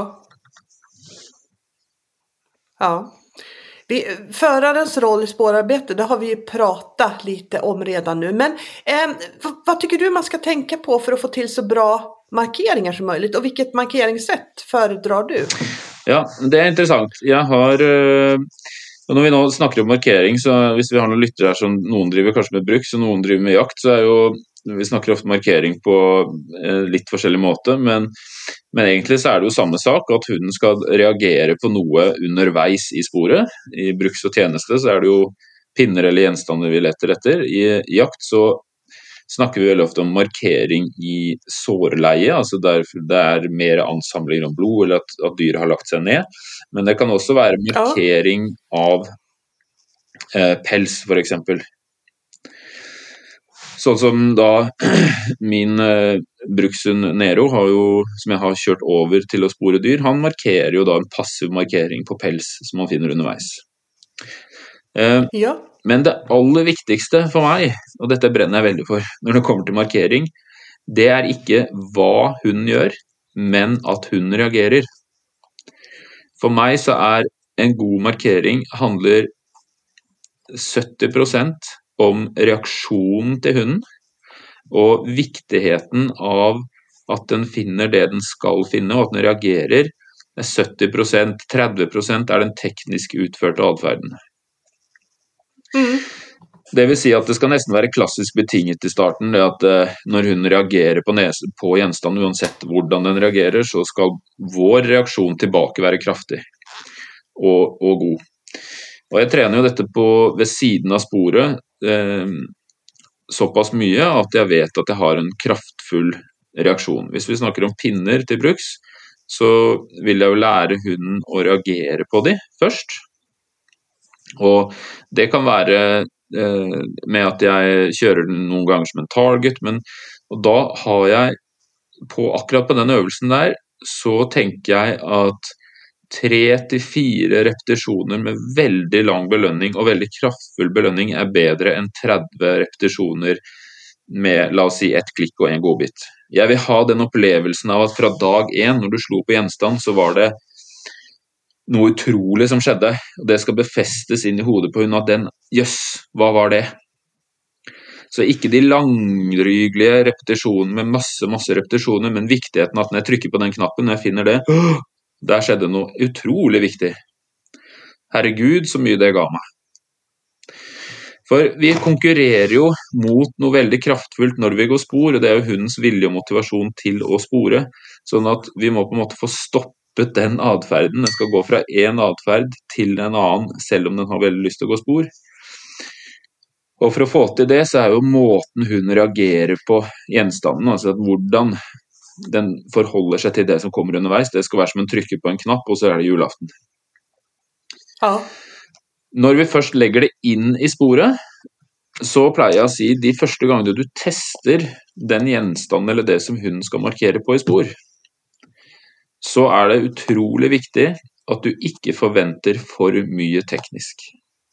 [SPEAKER 1] Ja. Vi, förarens roll i spårarbete, det har vi ju pratat lite om redan nu. Men eh, vad, vad tycker du man ska tänka på för att få till så bra markeringar som möjligt? Och vilket markeringssätt föredrar du?
[SPEAKER 2] Ja, det er interessant. Jeg har, og når vi nå snakker om markering, så hvis vi har noen lyttere her som noen driver kanskje med bruks og noen driver med jakt, så er jo, vi snakker ofte markering på litt forskjellig måte, men, men egentlig så er det jo samme sak, at hunden skal reagere på noe underveis i sporet. I bruks og tjeneste så er det jo pinner eller gjenstander vi leter etter. I, i jakt så snakker vi veldig ofte om markering i sårleie, altså der det er mer ansamling av blod, eller at, at dyret har lagt seg ned. Men det kan også være markering av eh, pels, for eksempel. Sånn som da min eh, brukshund Nero, har jo, som jeg har kjørt over til å spore dyr, han markerer jo da en passiv markering på pels som man finner underveis. Eh, ja. Men det aller viktigste for meg, og dette brenner jeg veldig for når det kommer til markering, det er ikke hva hunden gjør, men at hunden reagerer. For meg så er en god markering handler sytti prosent om reaksjonen til hunden, og viktigheten av at den finner det den skal finne, og at den reagerer. sytti prosent, tretti prosent er den teknisk utførte adferden. Mm. Det vil si at det skal nesten være klassisk betinget i starten, det at uh, når hun reagerer på, nese, på gjenstand, uansett hvordan den reagerer, så skal vår reaksjon tilbake være kraftig og, og god. Og jeg trener jo dette på, ved siden av sporet uh, såpass mye at jeg vet at jeg har en kraftfull reaksjon. Hvis vi snakker om pinner til bruks, så vil jeg jo lære hunden å reagere på de først. Og det kan være eh, med at jeg kjører den noen ganger som en target, men og da har jeg på akkurat på den øvelsen der, så tenker jeg at tre til fire repetisjoner med veldig lang belønning og veldig kraftfull belønning er bedre enn tretti repetisjoner med, la oss si, ett klikk og en godbit. Jeg vil ha den opplevelsen av at fra dag én, når du slo på gjenstand, så var det noe utrolig som skjedde, og det skal befestes inn i hodet på hunden at den, jøss, hva var det? Så ikke de langrygelige repetisjonene med masse, masse repetisjoner, men viktigheten at når jeg trykker på den knappen, når jeg finner det, der skjedde noe utrolig viktig. Herregud, så mye det ga meg. For vi konkurrerer jo mot noe veldig kraftfullt når vi går spor, og det er jo hundens vilje og motivasjon til å spore, sånn at vi må på en måte få stoppet den adferden. Den skal gå fra en adferd til en annen, selv om den har veldig lyst til å gå spor. Og for å få til det, så er jo måten hunden reagerer på gjenstanden, altså hvordan den forholder seg til det som kommer underveis. Det skal være som en trykker på en knapp, og så er det julaften.
[SPEAKER 1] Ja.
[SPEAKER 2] Når vi først legger det inn i sporet, så pleier jeg å si de første gangene du tester den gjenstanden eller det som hunden skal markere på i spor, så er det utrolig viktig at du ikke forventer for mye teknisk.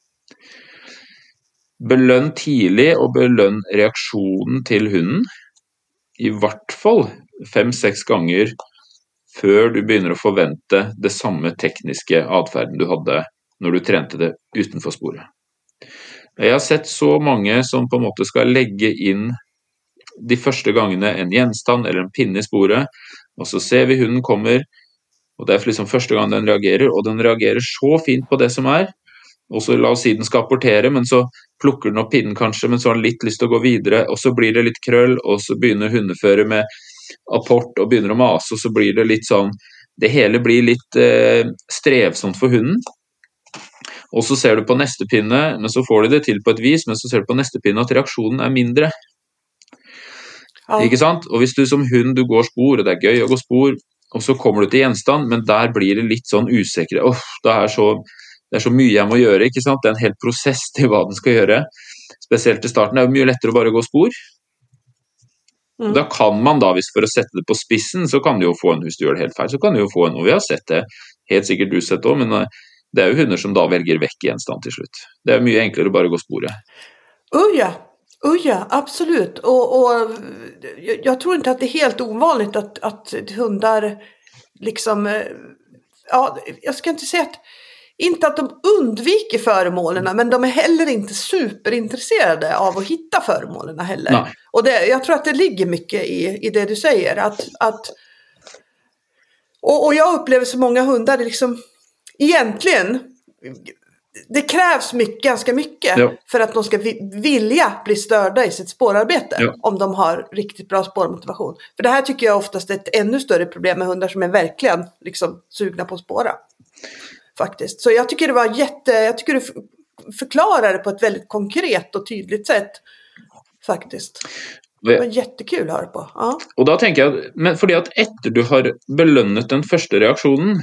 [SPEAKER 2] Belønn tidlig og belønn reaksjonen til hunden, i hvert fall fem-seks ganger før du begynner å forvente det samme tekniske adferden du hadde når du trente det utenfor sporet. Jeg har sett så mange som på en måte skal legge inn de første gangene en gjenstand eller en pinne i sporet, og så ser vi hunden kommer, og det er liksom første gang den reagerer, og den reagerer så fint på det som er, og så la oss si den skal apportere, men så plukker den opp pinnen kanskje, men så har den litt lyst til å gå videre, og så blir det litt krøll, og så begynner hundefører med apport og begynner å mase, og så blir det litt sånn, det hele blir litt eh, strevsomt for hunden. Og så ser du på neste pinne, men så får du det til på et vis, men så ser du på neste pinne at reaksjonen er mindre. Ja. Ikke sant? Og hvis du som hund, du går spor, og det er gøy å gå spor, og så kommer du til gjenstand, men der blir det litt sånn usikre. Åh, det er så, det er så mye jeg må gjøre, ikke sant? Det er en hel prosess til hva den skal gjøre. Spesielt i starten, det er jo mye lettere å bare gå spor. Mm. Da kan man da, hvis for å sette det på spissen, så kan du jo få en, hvis du gjør det helt feil, så kan du jo få en, og vi har sett det, helt sikkert du sett også, men det er jo hunder som da velger vekk gjenstand till slut. Det är mye enklere bara gå sporet.
[SPEAKER 1] Oh ja, oh ja, absolut. Och, och jag tror inte att det är helt ovanligt att, att hundar liksom, ja, jag ska inte säga att inte att de undviker föremålen, men de är heller inte superintresserade av att hitta föremålen heller. Nej. Och det, jag tror att det ligger mycket i, i det du säger. Att, att, och, och jag upplever så många hundar, det liksom egentligen, det krävs mycket, ganska mycket ja. För att de ska vilja bli störda i sitt spårarbete ja. Om de har riktigt bra spårmotivation. För det här tycker jag oftast är ett ännu större problem med hundar som är verkligen liksom sugna på att spåra. Faktiskt. Så jag tycker det var jätte, jag tycker du förklarar det på ett väldigt konkret och tydligt sätt. Faktiskt. Det var jättekul att höra på. Ja.
[SPEAKER 2] Och då tänker jag, men fordi at etter du har belønnet den første reaksjonen,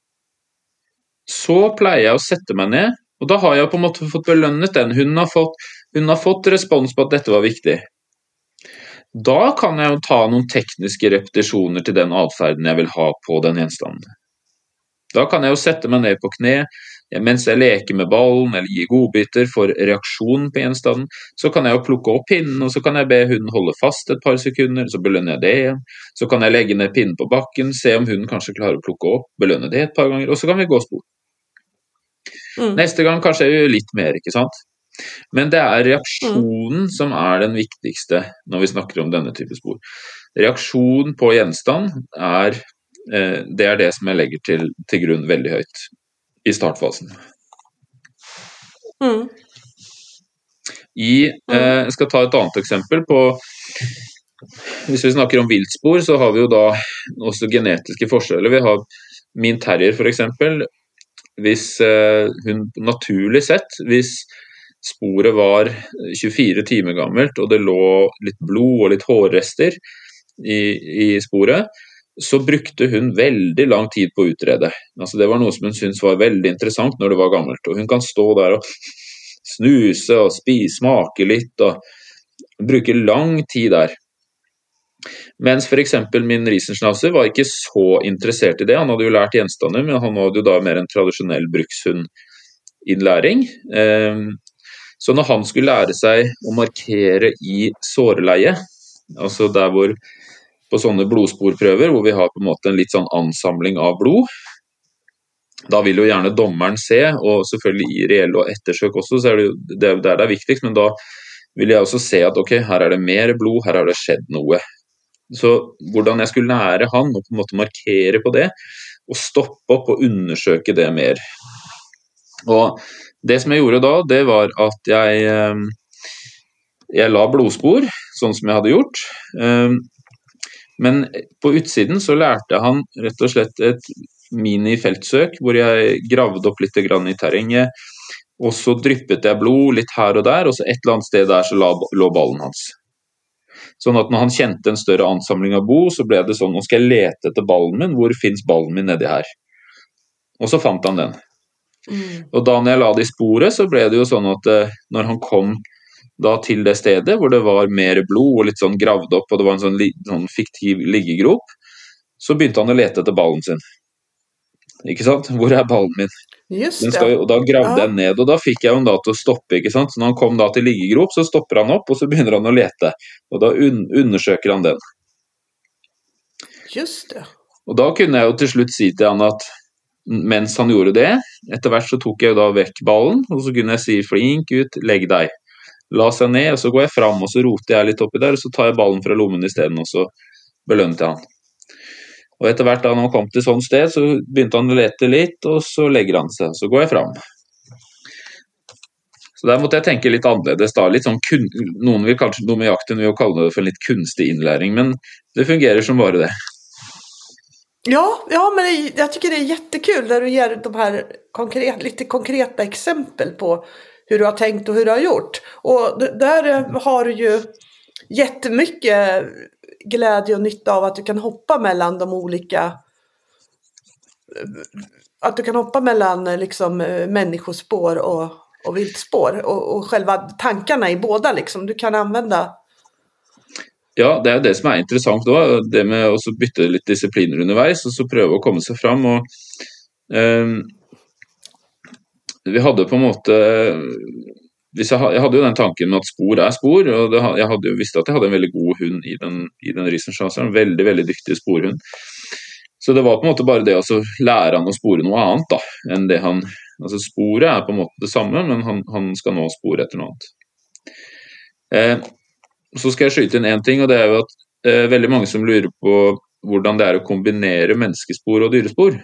[SPEAKER 2] så pleier jeg å sette meg ned, og da har jeg på en måte fått belønnet den. Hun har fått, hun har fått respons på at dette var viktig. Da kan jeg jo ta noen tekniske repetisjoner til den adferden jeg vil ha på den gjenstanden. Da kan jeg jo sette meg ned på kne, mens jeg leker med ballen eller gir godbiter for reaksjonen på gjenstanden, så kan jeg jo plukke opp pinnen, og så kan jeg be hunden holde fast et par sekunder, så belønner jeg det igjen. Så kan jeg legge ned pinnen på bakken, se om hunden kanskje klarer å plukke opp, belønne det et par ganger, og så kan vi gå spor. Mm. Neste gang kanskje jeg gjør litt mer, ikke sant? Men det er reaksjonen mm. som er den viktigste når vi snakker om denne type spor. Reaksjon på gjenstand er eh, det er det som jeg legger til, til grunn veldig høyt i startfasen. Mm. I, eh, jeg skal ta et annet eksempel på, hvis vi snakker om viltspor, så har vi jo da også genetiske forskjeller. Vi har min terrier for eksempel. Hvis eh, hun naturlig sett, hvis sporet var tjuefire timer gammelt, og det lå litt blod og litt hårrester i, i sporet, så brukte hun veldig lang tid på å utrede. Altså det var noe som hun syntes var veldig interessant når det var gammelt, og hun kan stå der og snuse og spise, smake litt og bruke lang tid der. Mens for eksempel min Riesenschnauzer var ikke så interessert i det. Han hadde jo lært gjenstander, men han hadde jo da mer en tradisjonell brukshundinnlæring. Så når han skulle lære seg å markere i såreleie, altså der hvor på sånne blodsporprøver, hvor vi har på en måte en litt sånn ansamling av blod, da vil jo gjerne dommeren se, og selvfølgelig i reell og ettersøk også, så er det jo det der det er viktigst, men da vil jeg også se at ok, her er det mer blod, her har det skjedd noe. Så hvordan jeg skulle lære han å på en måte markere på det, og stoppe opp og undersøke det mer. Og det som jeg gjorde da, det var at jeg, jeg la blodspor, sånn som jeg hadde gjort, men på utsiden så lærte han rett og slett et mini-feltsøk, hvor jeg gravde opp litt grann i terrenget, og så dryppet jeg blod litt her og der, og så et eller annet sted der så lå ballen hans. Sånn at når han kjente en større ansamling av blod, så ble det sånn, nå skal jeg lete etter ballen min, hvor finnes ballen min nedi her? Og så fant han den. Mm. Og da når jeg la det i sporet, så ble det jo sånn at når han kom da til det stedet, hvor det var mer blod og litt sånn gravd opp, og det var en sånn, sånn fiktiv liggegrop, så begynte han å lete etter ballen sin. Ikke sant? Hvor er ballen min?
[SPEAKER 1] Just det.
[SPEAKER 2] Skal, og da gravde
[SPEAKER 1] ja.
[SPEAKER 2] jeg ned, og da fikk jeg jo da til å stoppe, ikke sant? Så når han kom da til liggegrop, så stopper han opp, og så begynner han å lete, og da un undersøker han den.
[SPEAKER 1] Just det.
[SPEAKER 2] Og da kunne jeg jo til slutt si til han at mens han gjorde det, etter hvert så tok jeg jo da vekk ballen, og så kunne jeg si, flink ut, legg deg. La seg ned, og så går jeg fram, og så roter jeg litt oppi der, og så tar jeg ballen fra lommen i stedet, og så belønte jeg han. Og etter hvert da han kom til sånn sted, så begynte han å lete litt, og så legger han seg, så går jeg fram. Så der måtte jeg tenke litt annerledes da, litt sånn kun, noen vil kanskje, noe med jakten vil jo kalle det for en litt kunstig innlæring, men det fungerer som bare det.
[SPEAKER 1] Ja, ja men det, jag tycker det är jättekul när du ger de här konkret, lite konkreta exempel på hur du har tänkt och hur du har gjort. Och där har du ju jättemycket glädje och nytta av att du kan hoppa mellan de olika, att du kan hoppa mellan liksom människospår och, och viltspår och, och själva tankarna i båda liksom, du kan använda.
[SPEAKER 2] Ja, det er det som er interessant da, det med å bytte litt disipliner underveis, og så prøve å komme seg fram, og eh, vi hadde på en måte, hvis jeg, jeg hadde jo den tanken med at spor er spor, og det, jeg hadde jo visst at jeg hadde en veldig god hund i den, i den Riesenschnauzeren, en veldig, veldig dyktig sporhund. Så det var på en måte bare det å lære han å spore noe annet da, enn det han, altså sporet er på en måte det samme, men han, han skal nå spore etter noe annet. Eh, Så skal jeg skyte inn en ting, og det er jo at eh, veldig mange som lurer på hvordan det er å kombinere menneskespor og dyrespor.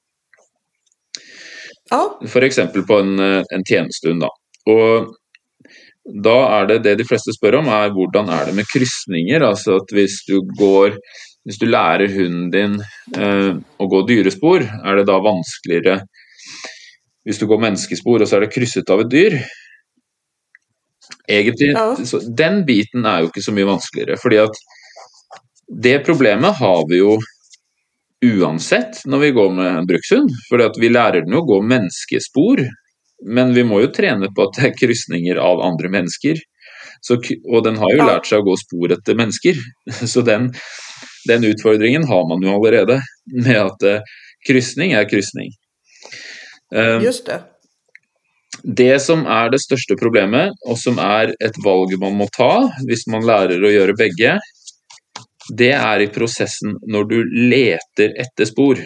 [SPEAKER 1] Ja.
[SPEAKER 2] For eksempel på en, en tjenestehund da. Og da er det det de fleste spør om, er hvordan er det med kryssninger, altså at hvis du går, hvis du lærer hunden din eh, å gå dyrespor, er det da vanskeligere hvis du går menneskespor, og så er det krysset av et dyr. Egentlig,
[SPEAKER 1] ja.
[SPEAKER 2] så den biten er jo ikke så mye vanskeligere, fordi at det problemet har vi jo uansett når vi går med en brukshund, fordi at vi lærer den jo å gå menneskespor, men vi må jo trene på at det er kryssninger av andre mennesker, så, og den har jo lært seg å gå spor etter mennesker, så den, den utfordringen har man jo allerede, med at uh, kryssning er kryssning. Uh,
[SPEAKER 1] Just det.
[SPEAKER 2] Det som er det største problemet, og som er et valg man må ta hvis man lærer å gjøre begge, det er i prosessen når du leter etter spor.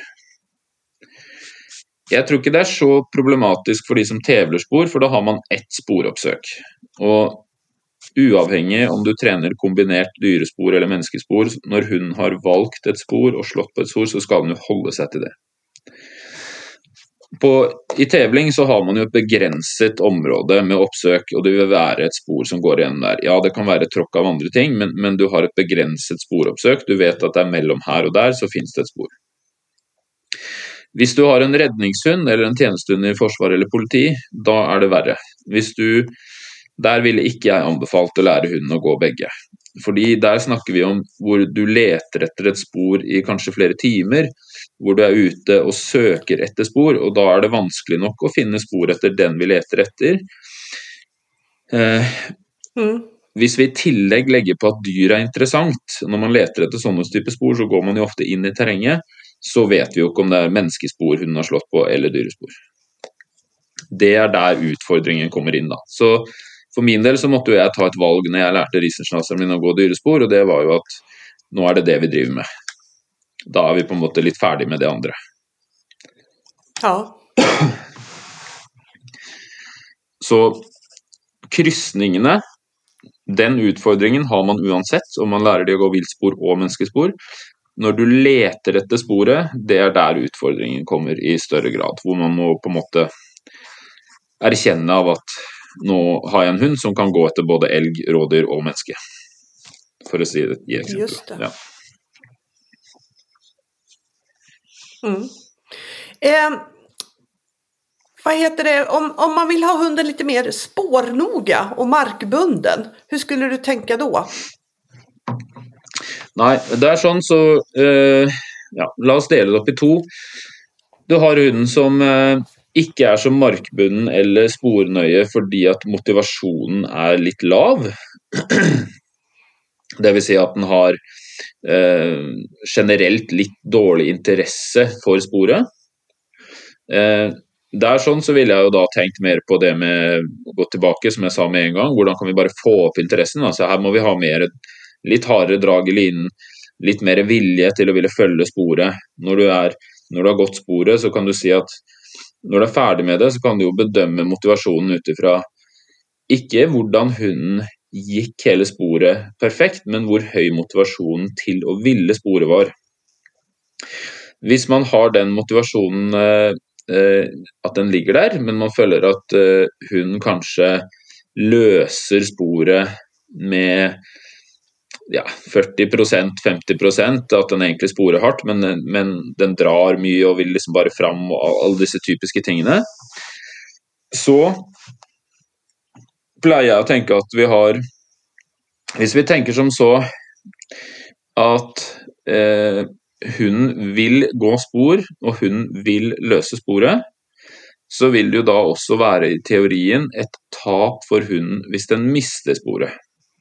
[SPEAKER 2] Jeg tror ikke det er så problematisk for de som tevler spor, for da har man ett sporoppsøk. Og uavhengig om du trener kombinert dyrespor eller menneskespor, når hun har valgt et spor og slått på et spor, så skal hun jo holde seg til det. På, I tevling så har man jo et begrenset område med oppsøk, og det vil være et spor som går igjen der. Ja, det kan være et tråkk av andre ting, men, men du har et begrenset sporoppsøk. Du vet at det er mellom her og der, så finnes det et spor. Hvis du har en redningshund eller en tjenestehund i forsvar eller politi, da er det verre. Hvis du, der ville ikke jeg anbefalt å lære hunden å gå begge. Fordi der snakker vi om hvor du leter etter et spor i kanskje flere timer, hvor du er ute og søker etter spor, og da er det vanskelig nok å finne spor etter den vi leter etter. Eh,
[SPEAKER 1] Mm.
[SPEAKER 2] Hvis vi i tillegg legger på at dyr er interessant, når man leter etter sånne type spor, så går man jo ofte inn i terrenget, så vet vi jo ikke om det er menneskespor hun har slått på, eller dyrespor. Det er der utfordringen kommer inn da. Så for min del så måtte jeg ta et valg når jeg lærte riesenschnauzeren min å gå dyrespor, og det var jo at nå er det det vi driver med. Da er vi på en måte litt ferdig med det andre.
[SPEAKER 1] Ja.
[SPEAKER 2] Så krysningene, den utfordringen har man uansett om man lærer de å gå viltspor og menneskespor. Når du leter etter sporet, det er der utfordringen kommer i større grad, hvor man må på en måte erkjenne av at nå har jeg en hund som kan gå etter både elg, rådyr og menneske. For å si det i eksempel.
[SPEAKER 1] Just det.
[SPEAKER 2] Ja.
[SPEAKER 1] Mm. Eh, vad heter det? Om, om man vill ha hunden lite mer spårnoga och markbunden, hur skulle du tänka då?
[SPEAKER 2] Nei, det er sånn, så eh, ja, la oss dele det opp i to. Du har hunden som eh, ikke er så markbunden eller spornøye fordi at motivasjonen er litt lav. Det vil si at den har eh, generelt litt dårlig interesse for sporet. Eh, der sånn så ville jeg jo da tenkt mer på det med å gå tilbake, som jeg sa med en gang. Hvordan kan vi bare få opp interessen? Altså her må vi ha mer, litt hardere drag i linen, litt mer vilje til å ville følge sporet. Når du, er, når du har gått sporet, så kan du si at når du er ferdig med det, så kan du jo bedømme motivasjonen utifra ikke hvordan hunden gikk hele sporet perfekt, men hvor høy motivasjonen til å ville sporet var. Hvis man har den motivasjonen eh, at den ligger der, men man føler at eh, hunden kanskje løser sporet med ja, førti prosent, femti prosent, at den egentlig sporer hardt, men, men den drar mye og vil liksom bare fram og alle disse typiske tingene, så pleier jeg å tenke at vi har, hvis vi tenker som så at eh, hunden vil gå spor, og hunden vil løse sporet, så vil det jo da også være i teorien et tap for hunden hvis den mister sporet.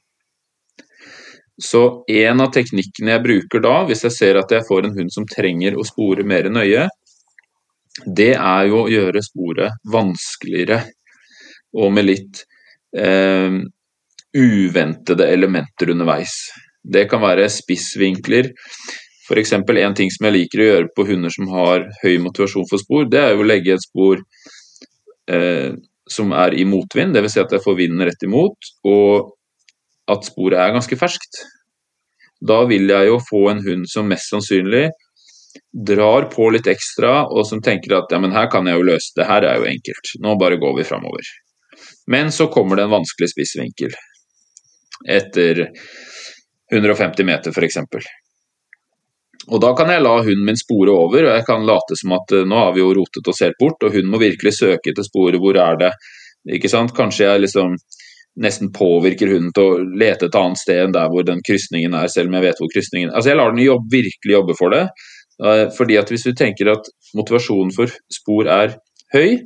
[SPEAKER 2] Så en av teknikkene jeg bruker da, hvis jeg ser at jeg får en hund som trenger å spore mer nøye, det er jo å gjøre sporet vanskeligere, og med litt eh, uventede elementer underveis. Det kan være spissvinkler. For eksempel en ting som jeg liker å gjøre på hunder som har høy motivasjon for spor, det er jo å legge et spor eh, som er i motvind, det vil si at jeg får vinden rett imot, og at sporet er ganske ferskt. Da vil jeg jo få en hund som mest sannsynlig drar på litt ekstra, og som tenker at ja, men her kan jeg jo løse det, her er jo enkelt, nå bare går vi fremover. Men så kommer det en vanskelig spissvinkel etter hundre og femti meter for eksempel. Og da kan jeg la hunden min spore over, og jeg kan late som at nå har vi jo rotet oss helt bort, og hunden må virkelig søke etter sporet, hvor er det, ikke sant? Kanskje jeg liksom nesten påvirker hunden til å lete et annet sted enn der hvor den krysningen er, selv om jeg vet hvor krysningen er. Altså jeg lar den jobb, virkelig jobbe for det, fordi at hvis vi tenker at motivasjonen for spor er høy,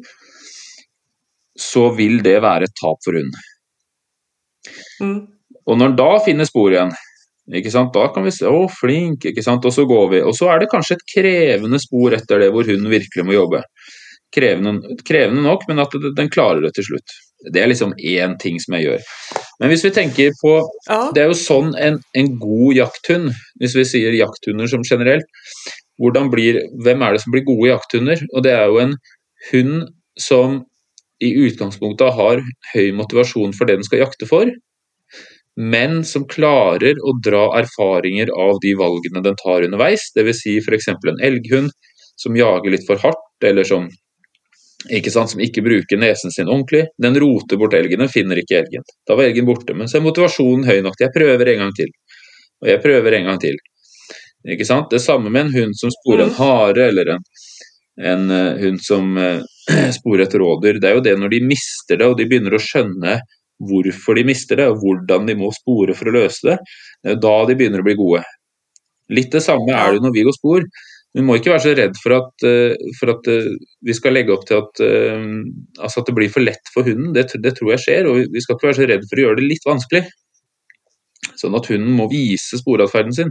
[SPEAKER 2] så vil det være et tap for hunden.
[SPEAKER 1] Mm.
[SPEAKER 2] Og når den da finner spor igjen, ikke sant, da kan vi se, å flink, ikke sant, og så går vi, og så er det kanskje et krevende spor etter det hvor hunden virkelig må jobbe. Krevende, krevende nok, men at den klarer det til slutt. Det er liksom en ting som jeg gjør. Men hvis vi tenker på,
[SPEAKER 1] ja.
[SPEAKER 2] Det er jo sånn en, en god jakthund, hvis vi sier jakthunder som generelt, hvordan blir, hvem er det som blir gode jakthunder? Og det er jo en hund som i utgangspunktet har høy motivasjon for det den skal jakte for, men som klarer å dra erfaringer av de valgene den tar underveis, det vil si for eksempel en elghund som jager litt for hardt, eller som ikke sant, som ikke bruker nesen sin ordentlig, den roter bort elgen, den finner ikke elgen. Da var elgen borte, men så er motivasjonen høy nok. Jeg prøver en gang til, og jeg prøver en gang til. Ikke sant? Det samme med en hund som sporer en hare, eller en, en uh, hund som uh, sporer et rådyr. Det er jo det når de mister det, og de begynner å skjønne hvorfor de mister det, og hvordan de må spore for å løse det, da de begynner å bli gode. Litt det samme er det når vi går spor. Vi må ikke være så redd for at, for at vi skal legge opp til at, altså at det blir for lett for hunden. Det, det tror jeg skjer, og vi skal ikke være så redd for å gjøre det litt vanskelig. Sånn at hunden må vise sporatferden sin.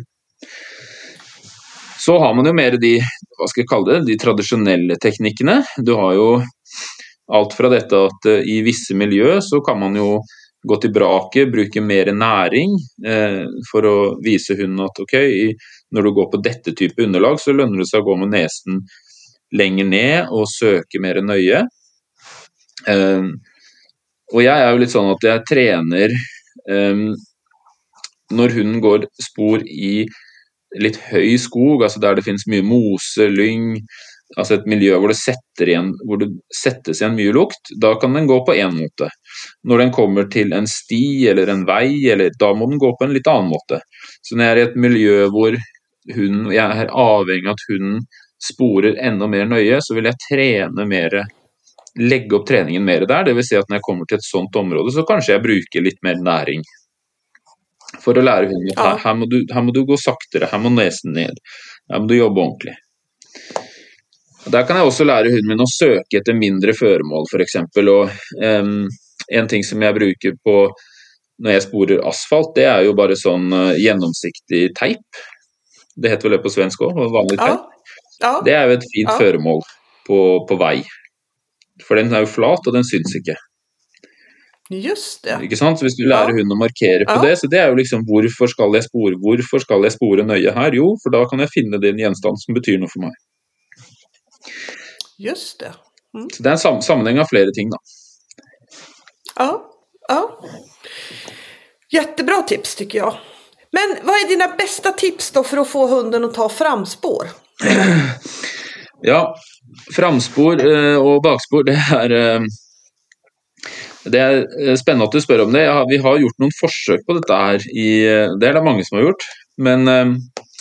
[SPEAKER 2] Så har man jo mer de, hva skal jeg kalle det, de tradisjonelle teknikkene. Du har jo alt fra dette at i visse miljø så kan man jo gå tilbake, bruke mer næring eh, for å vise hunden at ok, i, når du går på dette type underlag så lønner det seg å gå med nesen lenger ned og søke mer nøye. Eh, og jeg er jo litt sånn at jeg trener eh, når hunden går spor i litt høy skog, altså der det finnes mye mose, lyng, altså et miljø hvor det, setter igjen, hvor det settes igjen mye lukt, da kan den gå på en måte. Når den kommer til en sti eller en vei, eller, da må den gå på en litt annen måte. Så når jeg er i et miljø hvor hunden, jeg er avhengig av at hunden sporer enda mer nøye, så vil jeg trene mer, legge opp treningen mer der. Det vil si at når jeg kommer til et sånt område, så kanskje jeg bruker litt mer næring. For å lære hunden at her, her, må du, her må du gå saktere, her må nesen ned, her må du jobbe ordentlig. Der kan jeg også lære hunden min å søke etter mindre føremål, for eksempel. Og um, en ting som jeg bruker på når jeg sporer asfalt, det er jo bare sånn uh, gjennomsiktig teip. Det heter vel det på svensk også, vanlig teip. Ja. Ja. Det er jo et fint ja. føremål på, på vei. For den er jo flat, og den syns ikke.
[SPEAKER 1] Just det.
[SPEAKER 2] Ikke sant? Så hvis du lærer ja. hunden å markere på ja. det, så det er jo liksom, hvorfor skal jeg spore? Hvorfor skal jeg spore nøye her? Jo, for da kan jeg finne den gjenstand som betyr noe for meg.
[SPEAKER 1] Just det. Mm.
[SPEAKER 2] Så det er en sam- sammenheng av flere ting da.
[SPEAKER 1] Ja, ja. Jättebra tips tycker jag. Men vad är dina bästa tips då för att få hunden att ta framspår?
[SPEAKER 2] Ja, framspår og bakspår, det er, det er spennende at du spør om det. Ja, vi har gjort noen forsøk på dette her, i, det er det mange som har gjort, men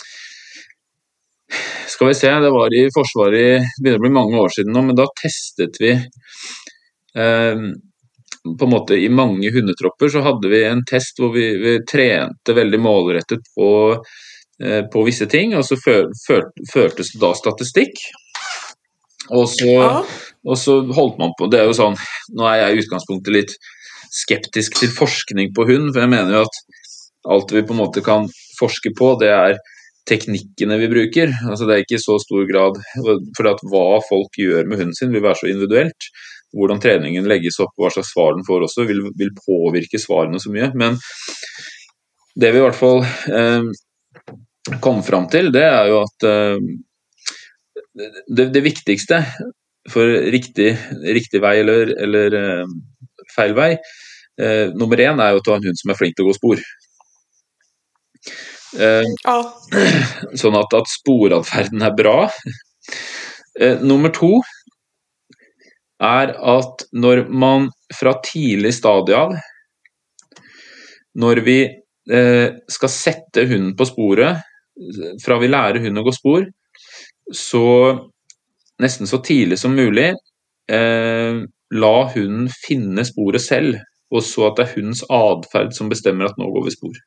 [SPEAKER 2] skal vi se, det var i Forsvaret, det begynner å bli mange år siden nå, men da testet vi eh, på en måte i mange hundetropper, så hadde vi en test hvor vi, vi trente veldig målrettet på, eh, på visse ting, og så før, før, førtes det da statistikk, og så, ja. og så holdt man på, det er jo sånn, nå er jeg i utgangspunktet litt skeptisk til forskning på hund, for jeg mener jo at alt vi på en måte kan forske på, det er teknikkene vi bruker, altså det er ikke i så stor grad, for at hva folk gjør med hunden sin vil være så individuelt, hvordan treningen legges opp, hva slags svar den får også, vil, vil påvirke svarene så mye, men det vi i hvert fall eh, kom fram til, det er jo at eh, det, det viktigste for riktig, riktig vei eller, eller eh, feil vei, eh, nummer én er jo å ha en hund som er flink til å gå spor. Eh, ja. Sånn at, at sporatferden er bra. Eh, nummer to er at når man fra tidlig stadie av, når vi eh, skal sette hunden på sporet, fra vi lærer hunden å gå spor, så nesten så tidlig som mulig eh, la hunden finne sporet selv, og så at det er hundens adferd som bestemmer at nå går vi spor.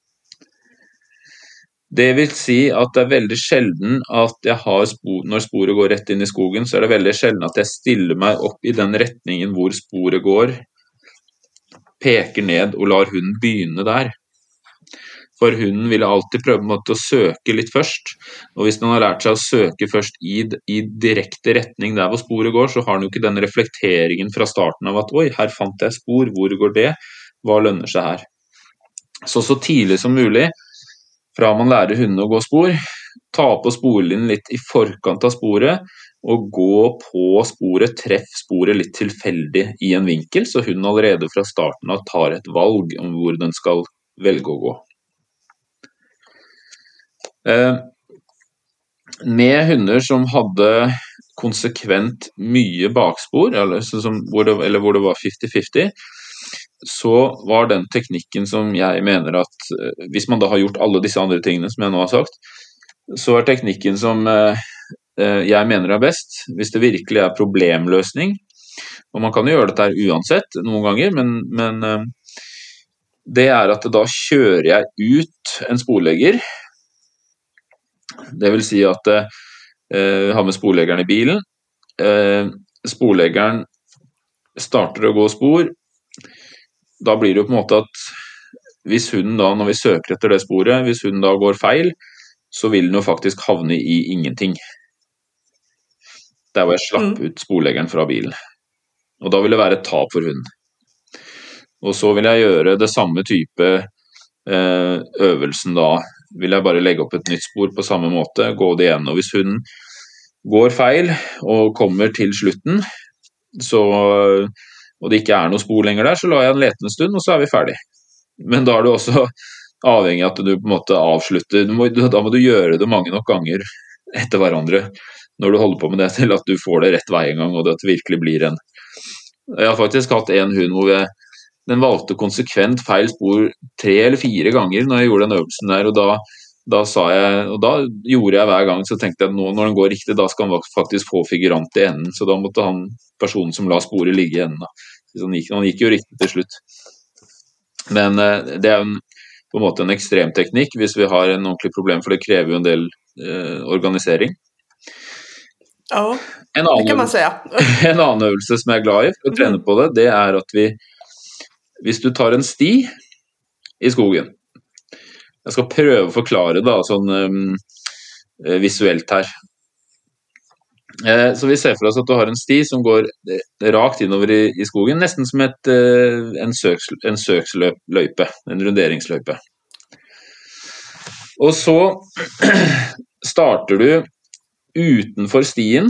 [SPEAKER 2] Det vil si at det er veldig sjelden at jeg har spor, når sporet går rett inn i skogen, så er det veldig sjelden at jeg stiller meg opp i den retningen hvor sporet går, peker ned og lar hunden begynne der. For hunden vil alltid prøve på en måte å søke litt først, og hvis den har lært seg å søke først i, i direkte retning der hvor sporet går, så har den jo ikke den reflekteringen fra starten av at oi, her fant jeg spor, hvor går det, hva lønner seg her. Så så tidlig som mulig, fra man lærer hunden å gå spor, ta på sporlinjen litt i forkant av sporet, og gå på sporet, treff sporet litt tilfeldig i en vinkel, så hunden allerede fra starten av tar et valg om hvor den skal velge å gå. Eh, med hunder som hadde konsekvent mye bakspor, eller, som, hvor, det, eller hvor det var femti femti, så var den teknikken som jeg mener at, hvis man da har gjort alle disse andre tingene som jeg nå har sagt, så er teknikken som eh, jeg mener er best, hvis det virkelig er problemløsning, og man kan jo gjøre dette her uansett noen ganger, men, men eh, det er at da kjører jeg ut en sporlegger. Det vil si at eh, jeg har med sporleggeren i bilen. Eh, sporleggeren starter å gå spor. Da blir det jo på en måte at hvis hunden da, når vi søker etter det sporet, hvis hunden da går feil, så vil den jo faktisk havne i ingenting. Der hvor jeg slapp ut sporleggeren fra bilen. Og da vil det være et tap for hunden. Og så vil jeg gjøre det samme type eh, øvelsen da. Vil jeg bare legge opp et nytt spor på samme måte, gå det igjen. Og hvis hunden går feil og kommer til slutten, så, og det ikke er noe spor lenger der, så lar jeg den lete en stund, og så er vi ferdig. Men da er du også avhengig av at du på en måte avslutter. Du må, da må du gjøre det mange nok ganger etter hverandre når du holder på med det, til at du får det rett vei en gang, og at det virkelig blir en. Jeg har faktisk hatt en hund hvor jeg, den valgte konsekvent feil spor tre eller fire ganger når jeg gjorde den øvelsen der, og da, da sa jeg, og da gjorde jeg hver gang, så tenkte jeg at nå, når den går riktig, da skal han faktisk få figurant i enden, så da måtte han, personen som la sporet ligge i enden da. Så han gikk, han gikk jo riktig til slutt. Men eh, det er jo en, på en måte en ekstrem teknikk hvis vi har en ordentlig problem, for det krever jo en del eh, organisering.
[SPEAKER 1] Ja,
[SPEAKER 2] en annen,
[SPEAKER 1] det kan man säga.
[SPEAKER 2] En annen øvelse som jeg er glad i for å trene på det, det er at vi, hvis du tar en sti i skogen, jeg skal prøve å forklare da, sånn um, visuelt her. Eh, så vi ser for oss at du har en sti som går rakt innover i, i skogen, nesten som et, uh, en, søks, en søksløype, en runderingsløype. Og så starter du utenfor stien,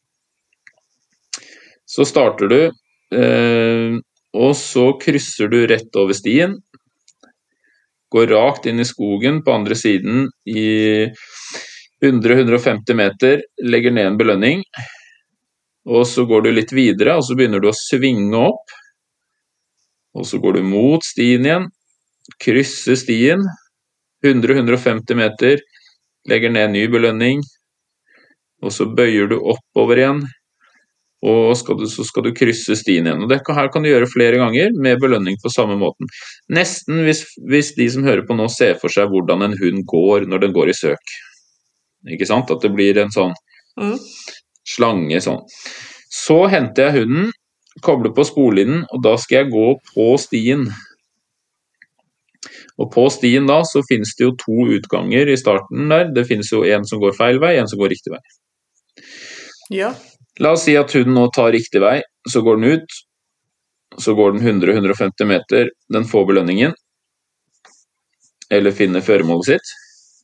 [SPEAKER 2] så starter du, eh, og så krysser du rett over stien, går rakt inn i skogen på andre siden i hundre til hundre og femti meter, legger ned en belønning, og så går du litt videre, og så begynner du å svinge opp, og så går du mot stien igjen, krysser stien, hundre til hundre og femti meter, legger ned en ny belønning, og så bøyer du oppover igjen, og skal du, så skal du krysse stien igjen. Og det her kan du gjøre flere ganger med belønning på samme måten. Nesten hvis, hvis de som hører på nå ser for seg hvordan en hund går når den går i søk. Ikke sant? At det blir en sånn mm. slange sånn. Så henter jeg hunden, kobler på sporlinjen, og da skal jeg gå på stien. Og på stien da så finnes det jo to utganger i starten der. Det finnes jo en som går feil vei, en som går riktig vei.
[SPEAKER 1] Ja.
[SPEAKER 2] La oss si at hunden nå tar riktig vei, så går den ut, så går den hundre til hundre og femti meter, den får belønningen, eller finner føremålet sitt.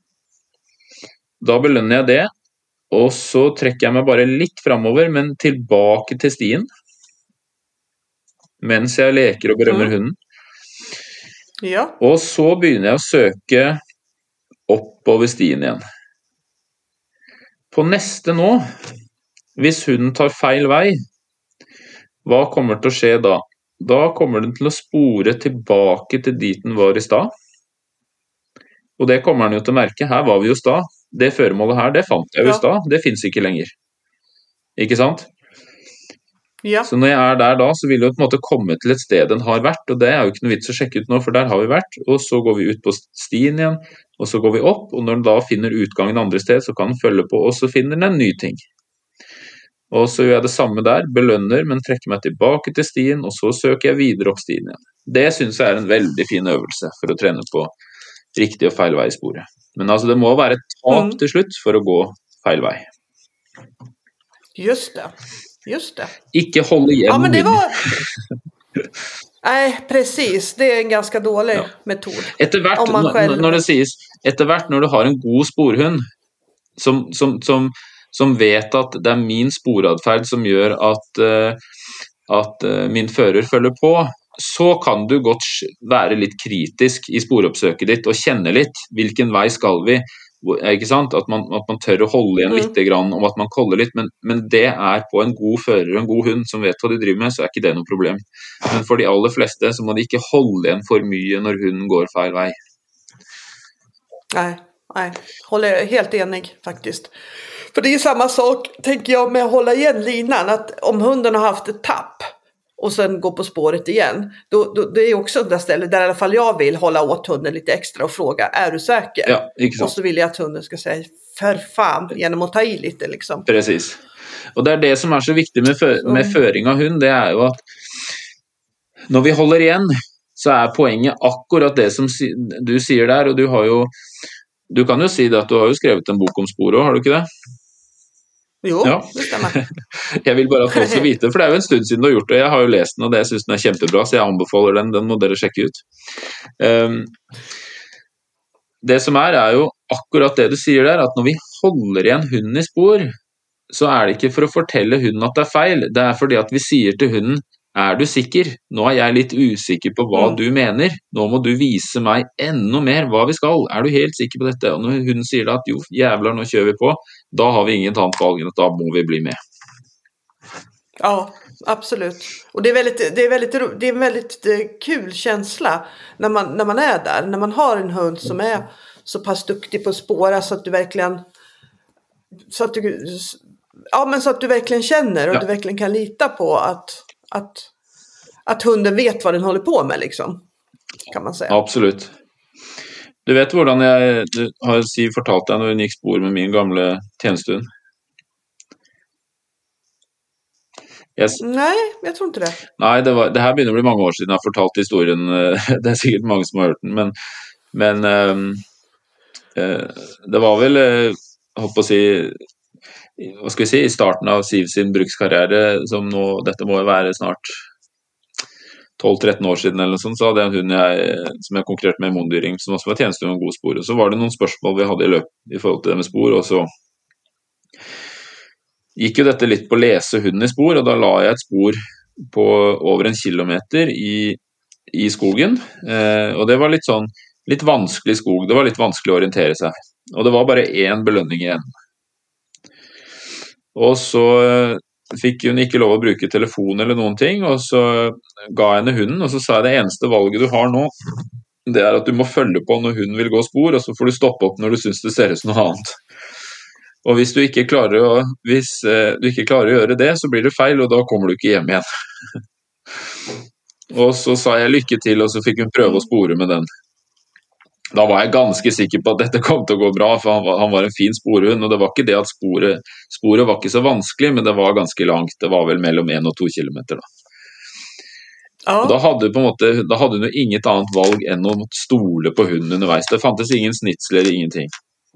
[SPEAKER 2] Da belønner jeg det, og så trekker jeg meg bare litt fremover, men tilbake til stien, mens jeg leker og berømmer mm. hunden.
[SPEAKER 1] Ja.
[SPEAKER 2] Og så begynner jeg å søke oppover stien igjen. På neste nå, hvis hunden tar feil vei, hva kommer til å skje da? Da kommer den til å spore tilbake til dit den var i stad. Og det kommer den jo til å merke. Her var vi jo i stad. Det føremålet her, det fant jeg jo i stad. Det finnes ikke lenger. Ikke sant?
[SPEAKER 1] Ja.
[SPEAKER 2] Så når jeg er der da, så vil jeg på en måte komme til et sted den har vært, og det er jo ikke noe vits å sjekke ut nå, for der har vi vært, og så går vi ut på stien igjen, og så går vi opp, og når den da finner utgangen andre sted, så kan den følge på, og så finner den en ny ting. Og så gjør jeg det samme der, belønner, men trekker meg tilbake til stien, og så søker jeg videre opp stien igjen. Det synes jeg er en veldig fin øvelse for å trene på riktig og feil vei i sporet. Men altså, det må være et tap mm. til slutt for å gå feil vei.
[SPEAKER 1] Just det, just det.
[SPEAKER 2] Ikke holde igjen.
[SPEAKER 1] Ja, men det var... Nej, precis. Det är en ganska dålig ja. metod.
[SPEAKER 2] Etter hvert, om man själv... når det sies, etter hvert når du har en god sporhund, som... som, som som vet at det er min sporadferd som gjør at, at min fører følger på, så kan du godt være litt kritisk i sporoppsøket ditt og kjenne litt hvilken vei skal vi, ikke sant? At man, at man tør å holde igjen litt grann, om at man kolder litt, men, men det er på en god fører og en god hund som vet hva de driver med, så er ikke det noe problem. Men for de aller fleste så må de ikke holde igjen for mye når hunden går feil vei.
[SPEAKER 1] Nej, nej. Håller helt enig faktiskt. För det är samma sak, tänker jag, med att hålla igen linan. Att om hunden har haft ett tapp, och sen gå på spåret igen. Då, då, det är också ett ställe där i alla fall jag vill hålla åt hunden lite extra och fråga, är du säker?
[SPEAKER 2] Ja,
[SPEAKER 1] och så vill jag att hunden ska säga, för fan, genom att ta i lite liksom.
[SPEAKER 2] Precis. Och det är det som är så viktigt med, för, med føring av hund, det är ju att när vi håller igen så är poängen akkurat det som du säger där, och du har ju du kan ju säga att du har ju skrivit en bok om spår, har du inte det?
[SPEAKER 1] Jo, ja. Det stämmer.
[SPEAKER 2] Jag vill bara att folk ska veta, för det är ju en stund sedan du har gjort det. Jag har ju läst den och det syns den är jättebra, så jag anbefaler den. Den må dere checka ut. Um, det som är är ju akkurat det du säger där, att när vi håller igen hunden i spår, så är det inte för att fortälla hunden att det är fel. Det är för att vi säger till hunden, är du sikker? Nå er jeg litt usikker på hva mm. du mener. Nå må du vise meg enda mer hva vi skal. Er du helt sikker på dette? Og når hun sier da at jo, jævlar, nå kjører vi på, da har vi inget annet valg enn at da må vi bli med.
[SPEAKER 1] Ja, absolut. Och det är väldigt, det är väldigt, det är en väldigt kul känsla när man, när man är där. När man har en hund som är så pass duktig på att spåra så att du verkligen så att du, ja, men så att du verkligen känner och ja. Du verkligen kan lita på att Att, att hunden vet vad den håller på med liksom, kan man säga.
[SPEAKER 2] Absolut. Du vet hvordan jeg du har Siv fortalt deg når hun gikk spor med min gamle tjenestehund? Yes.
[SPEAKER 1] Nej, jag tror inte det.
[SPEAKER 2] Nej, det, var, det här börjar bli många år sedan jag har fortalt historien. Det är säkert många som har hört den, men, men um, uh, det var väl, uh, jag hoppas att säga, vad ska vi si, i starten av Siv sin brukskarriere, som nå, dette må være snart tolv tretton år siden eller sånn, så hadde jeg en hund jeg, som jeg konkurrerte med i Mondyring, som også var tjeneste med gode spor, og så var det noen spørsmål vi hadde i løp i forhold til det med spor, og så gikk jo dette litt på å lese hunden i spor, og da la jeg et spor på over en kilometer i, i skogen, eh, og det var litt sånn, litt vanskelig skog, det var litt vanskelig å orientere seg, og det var bare én belønning igjen. Og så fikk hun ikke lov å bruke telefon eller noen ting, og så ga jeg henne hunden, og så sa jeg det eneste valget du har nå, det er at du må følge på når hunden vil gå spor, og så får du stoppe opp når du synes det ser ut som noe annet. Og hvis du ikke klarer å, hvis du ikke klarer å gjøre det, så blir det feil, og da kommer du ikke hjem igjen. Og så sa jeg lykke til, og så fikk hun prøve å spore med den. Da var jeg ganske sikker på at dette kom til å gå bra, for han var, han var en fin sporhund, og det var ikke det at sporet, sporet var ikke så vanskelig, men det var ganske langt, det var vel mellom en og to kilometer da. Ja. Og da hadde, på en måte, da hadde hun jo inget annet valg enn å stole på hunden underveis, det fantes ingen snitsler, ingenting.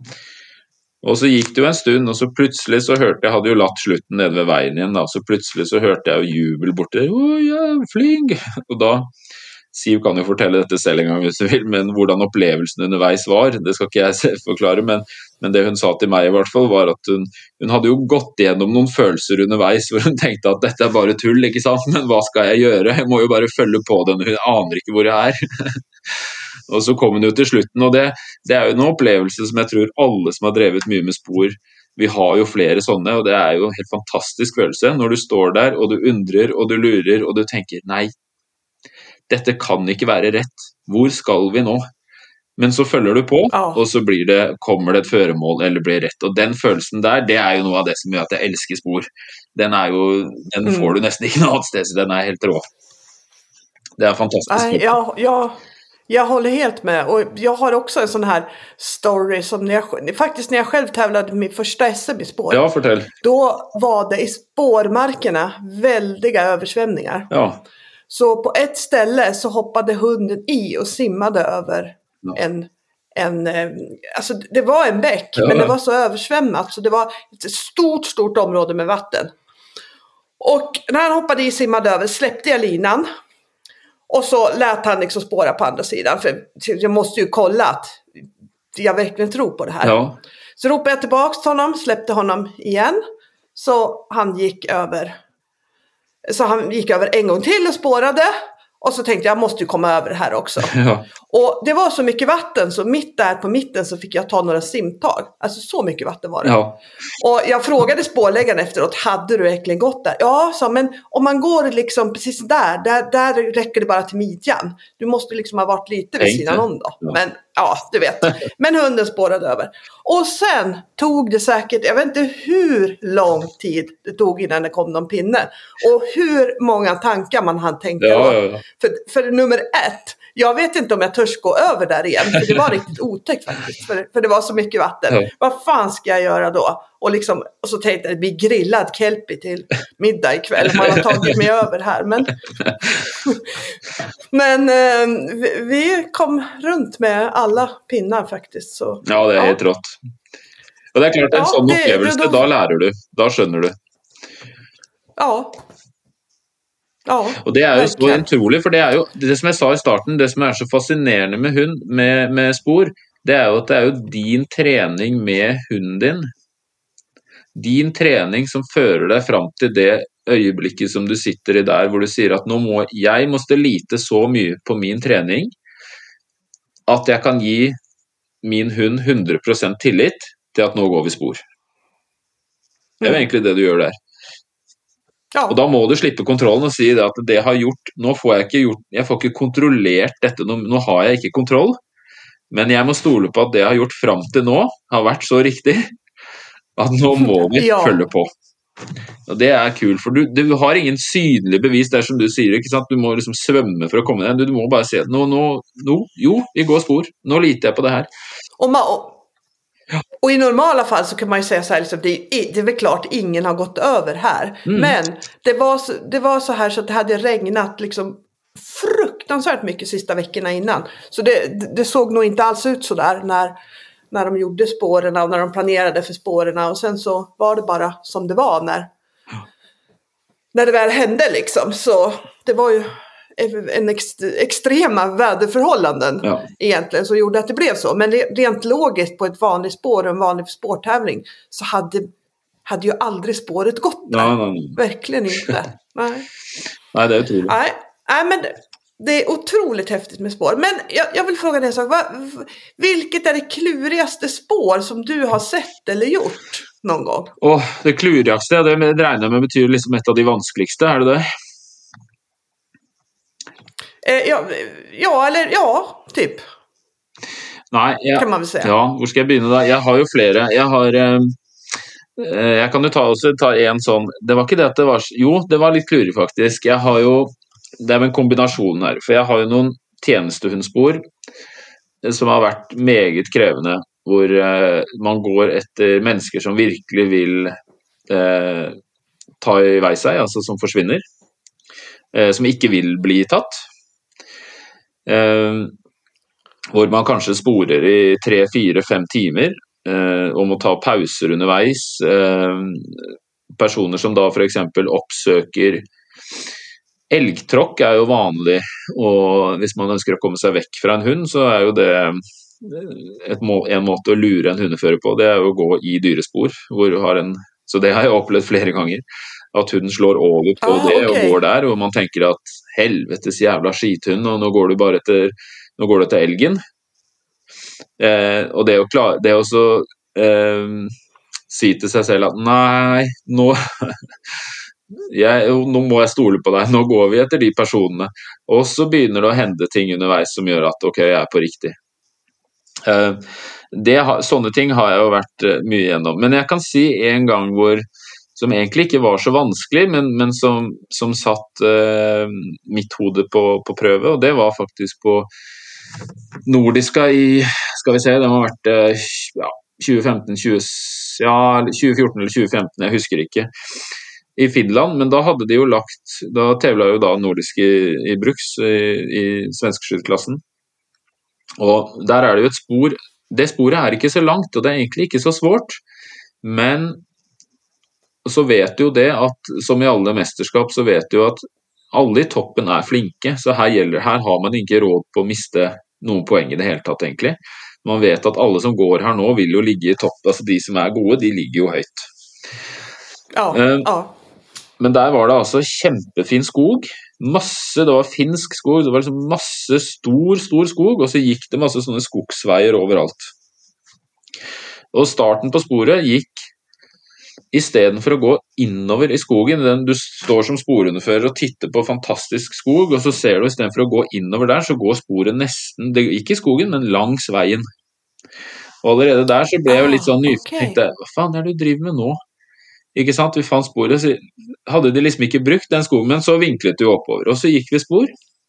[SPEAKER 2] Og så gikk det jo en stund, og så plutselig så hørte jeg, hadde jo latt slutten nede ved veien igjen da, så plutselig så hørte jeg jo jubel borte, «Åh, ja, flink!» Og da Siv kan jo fortelle dette selv en gang hvis du vil, men hvordan opplevelsen underveis var, det skal ikke jeg forklare, men, men det hun sa til meg i hvert fall var at hun, hun hadde jo gått gjennom noen følelser underveis, hvor hun tenkte at dette er bare tull, ikke sant? Men hva skal jeg gjøre? Jeg må jo bare følge på den, hun aner ikke hvor jeg er. Og så kom hun jo til slutten, og det, det er jo en opplevelse som jeg tror alle som har drevet mye med spor, vi har jo flere sånne, og det er jo en helt fantastisk følelse, når du står der, og du undrer, og du lurer, og du tenker, nei, dette kan ikke være rett. Hvor skal vi nå? Men så følger du på, oh. og så blir det, kommer det et føremål eller blir rett. Og den følelsen der, det er jo noe av det som gjør at jeg elsker spor. Den er jo, den får du nesten ikke noe annet sted, så den är helt rå. Det är fantastiskt.
[SPEAKER 1] Nej, ja, ja, jag håller helt med. Och jag har också en sån här story som när jag, faktiskt när jag själv tävlade min första S M i-spår.
[SPEAKER 2] Ja, fortell.
[SPEAKER 1] Då var det i spårmarkerna väldiga översvämningar.
[SPEAKER 2] Ja.
[SPEAKER 1] Så på ett ställe så hoppade hunden i och simmade över ja. en, en, alltså det var en bäck, ja. men det var så översvämmat så det var ett stort, stort område med vatten. Och när han hoppade i och simmade över släppte jag linan och så lät han liksom spåra på andra sidan, för jag måste ju kolla att jag verkligen tror på det här.
[SPEAKER 2] Ja.
[SPEAKER 1] Så ropade jag tillbaka till honom, släppte honom igen, så han gick över. Så han gick över en gång till och spårade. Och så tänkte jag, jag måste ju komma över det här också.
[SPEAKER 2] Ja.
[SPEAKER 1] Och det var så mycket vatten, så mitt där på mitten så fick jag ta några simtag. Alltså så mycket vatten var det.
[SPEAKER 2] Ja.
[SPEAKER 1] Och jag frågade spårläggaren efteråt, hade du verkligen gått där? Ja, sa, men om man går liksom precis där, där, där räcker det bara till midjan. Du måste liksom ha varit lite vid sidan om då. Ja. Men ja, du vet. Men hunden spårade över. Och sen tog det säkert, jag vet inte hur lång tid det tog innan det kom någon pinne. Och hur många tankar man hann tänka
[SPEAKER 2] Ja,
[SPEAKER 1] då.
[SPEAKER 2] ja, ja.
[SPEAKER 1] För, för nummer ett, jag vet inte om jag törs gå över där igen. För det var riktigt otäckt faktiskt. För, för det var så mycket vatten.
[SPEAKER 2] Ja.
[SPEAKER 1] Vad fan ska jag göra då? Och, liksom, och så tänkte jag, det blir grillad kelpie till middag ikväll. Man har tagit mig över här. Men, men eh, vi, vi kom runt med alla pinnar faktiskt. Så,
[SPEAKER 2] Ja, det er helt rått. Og det er klart, en
[SPEAKER 1] Ja,
[SPEAKER 2] sånn
[SPEAKER 1] det-
[SPEAKER 2] opplevelse,
[SPEAKER 1] det-
[SPEAKER 2] da lærer du. Da skjønner du.
[SPEAKER 1] Ja. Ja,
[SPEAKER 2] Og det er jo så
[SPEAKER 1] verkligen.
[SPEAKER 2] utrolig, for det er jo det som jeg sa i starten, det som er så fascinerende med hund, med, med spor, det er jo at det er jo din trening med hunden din, din trening som fører deg fram til det øyeblikket som du sitter i der, hvor du sier at nå må, jeg måtte lite så mye på min trening, at jeg kan gi min hund hundre prosent tillit til at nå går vi spor. Det er jo egentlig det du gjør der.
[SPEAKER 1] Ja.
[SPEAKER 2] Og da må du slippe kontrollen og si det at det har gjort, nå får jeg ikke gjort, jeg får ikke kontrollert dette, nå, nå har jeg ikke kontroll, men jeg må stole på at det jeg har gjort frem til nå har vært så riktig, at nå må vi
[SPEAKER 1] Ja.
[SPEAKER 2] følge på. Og det er kult, for du, du har ingen synlig bevis, det er som du sier, ikke sant? Du må liksom svømme for å komme ned, du, du må bare se, nå, nå, nå, jo, vi går spor, nå liter jeg på det her.
[SPEAKER 1] Och, man, och, och i normala fall så kan man ju säga så här, liksom, det, är, det är väl klart ingen har gått över här.
[SPEAKER 2] Mm.
[SPEAKER 1] Men det var, så, det var så här så att det hade regnat liksom fruktansvärt mycket sista veckorna innan. Så det, det, det såg nog inte alls ut så där när, när de gjorde spåren och när de planerade för spåren. Och sen så var det bara som det var när, när det väl hände liksom. Så det var ju en ex, extrema väderförhållanden
[SPEAKER 2] Ja.
[SPEAKER 1] egentligen som gjorde att det blev så. Men rent logiskt på ett vanligt spår och en vanlig spårtävling så hade, hade ju aldrig spåret gått där.
[SPEAKER 2] Nei, nei, nei.
[SPEAKER 1] Verkligen inte. Nej.
[SPEAKER 2] Nei, det er utrolig.
[SPEAKER 1] Nej, nej men det, det är otroligt häftigt med spår. Men jag, jag vill fråga dig en sak. Va, vilket är det klurigaste spår som du har sett eller gjort någon gång?
[SPEAKER 2] Åh, det klurigste, det regner jeg med betyr liksom et av de vanskeligste, er det det?
[SPEAKER 1] Eh, ja, ja, eller ja, typ.
[SPEAKER 2] Nei, jeg,
[SPEAKER 1] Kan man väl säga.
[SPEAKER 2] ja, hvor skal jeg begynne da? Jeg har jo flere. Jeg har, eh, eh, jeg kan jo ta, også ta en sånn, det var ikke det at det var, jo, det var litt klurig faktisk. Jeg har jo, det er en kombinasjon her, for jeg har jo noen tjenestehundspor eh, som har vært meget krevende, hvor eh, man går etter mennesker som virkelig vil eh, ta i vei seg, altså som forsvinner, eh, som ikke vil bli tatt. Eh, hvor man kanskje sporer i tre, fire, fem timer eh, og må ta pauser underveis. Eh, personer som da for eksempel oppsøker elgtråkk er jo vanlig, og hvis man ønsker å komme seg vekk fra en hund, så er jo det et må, en måte å lure en hundefører på, det er jo å gå i dyrespor, hvor du har en, så det har jeg opplevd flere ganger, at hunden slår over på
[SPEAKER 1] Ah,
[SPEAKER 2] det
[SPEAKER 1] ok.
[SPEAKER 2] og går der, og man tenker at helvetes jævla skithund, og nå går du bare etter, nå går du etter elgen. Eh, og det å klare, det å så eh, si til seg selv at nei, nå, jeg, nå må jeg stole på deg, nå går vi etter de personene, og så begynner det å hende ting underveis som gjør at ok, jeg er på riktig. Eh, det, har- sånne ting har jeg jo vært eh, mye igjennom, men jeg kan si en gang hvor som egentlig ikke var så vanskelig, men, men som, som satt eh, mitt hode på, på prøve, og det var faktisk på Nordiska i, skal vi se, det må ha vært eh, ja, tjue femten, tjue, ja, tjue fjorten eller tjue femten, jeg husker ikke, i Finland, men da hadde de jo lagt, da tevla jo da Nordisk i, i Bruks i, i svenskeskytterklassen, og der er det jo et spor, det sporet er ikke så langt, og det er egentlig ikke så svårt, men så vet du jo det at, som i alle mesterskap, så vet du jo at alle i toppen er flinke, så her gjelder, her har man ikke råd på å miste noen poeng i det hele tatt egentlig. Man vet at alle som går her nå vil jo ligge i topp, altså de som er gode, de ligger jo høyt.
[SPEAKER 1] Ja,
[SPEAKER 2] Eh,
[SPEAKER 1] ja.
[SPEAKER 2] Men der var det altså kjempefin skog, masse, det var finsk skog, det var liksom masse stor, stor skog, og så gikk det masse sånne skogsveier overalt. Og starten på sporet gikk i stedet for å gå innover i skogen, den, du står som sporunderfører og titter på fantastisk skog, og så ser du i stedet for å gå innover der, så går sporet nesten, det, ikke i skogen, men langs veien. Og allerede der så ble jeg jo litt sånn nyfiken,
[SPEAKER 1] ok.
[SPEAKER 2] tenkte jeg, hva faen er det du driver med nå? Ikke sant, vi fant sporet, så hadde de liksom ikke brukt den skogen, men så vinklet du oppover, og så gikk vi spor.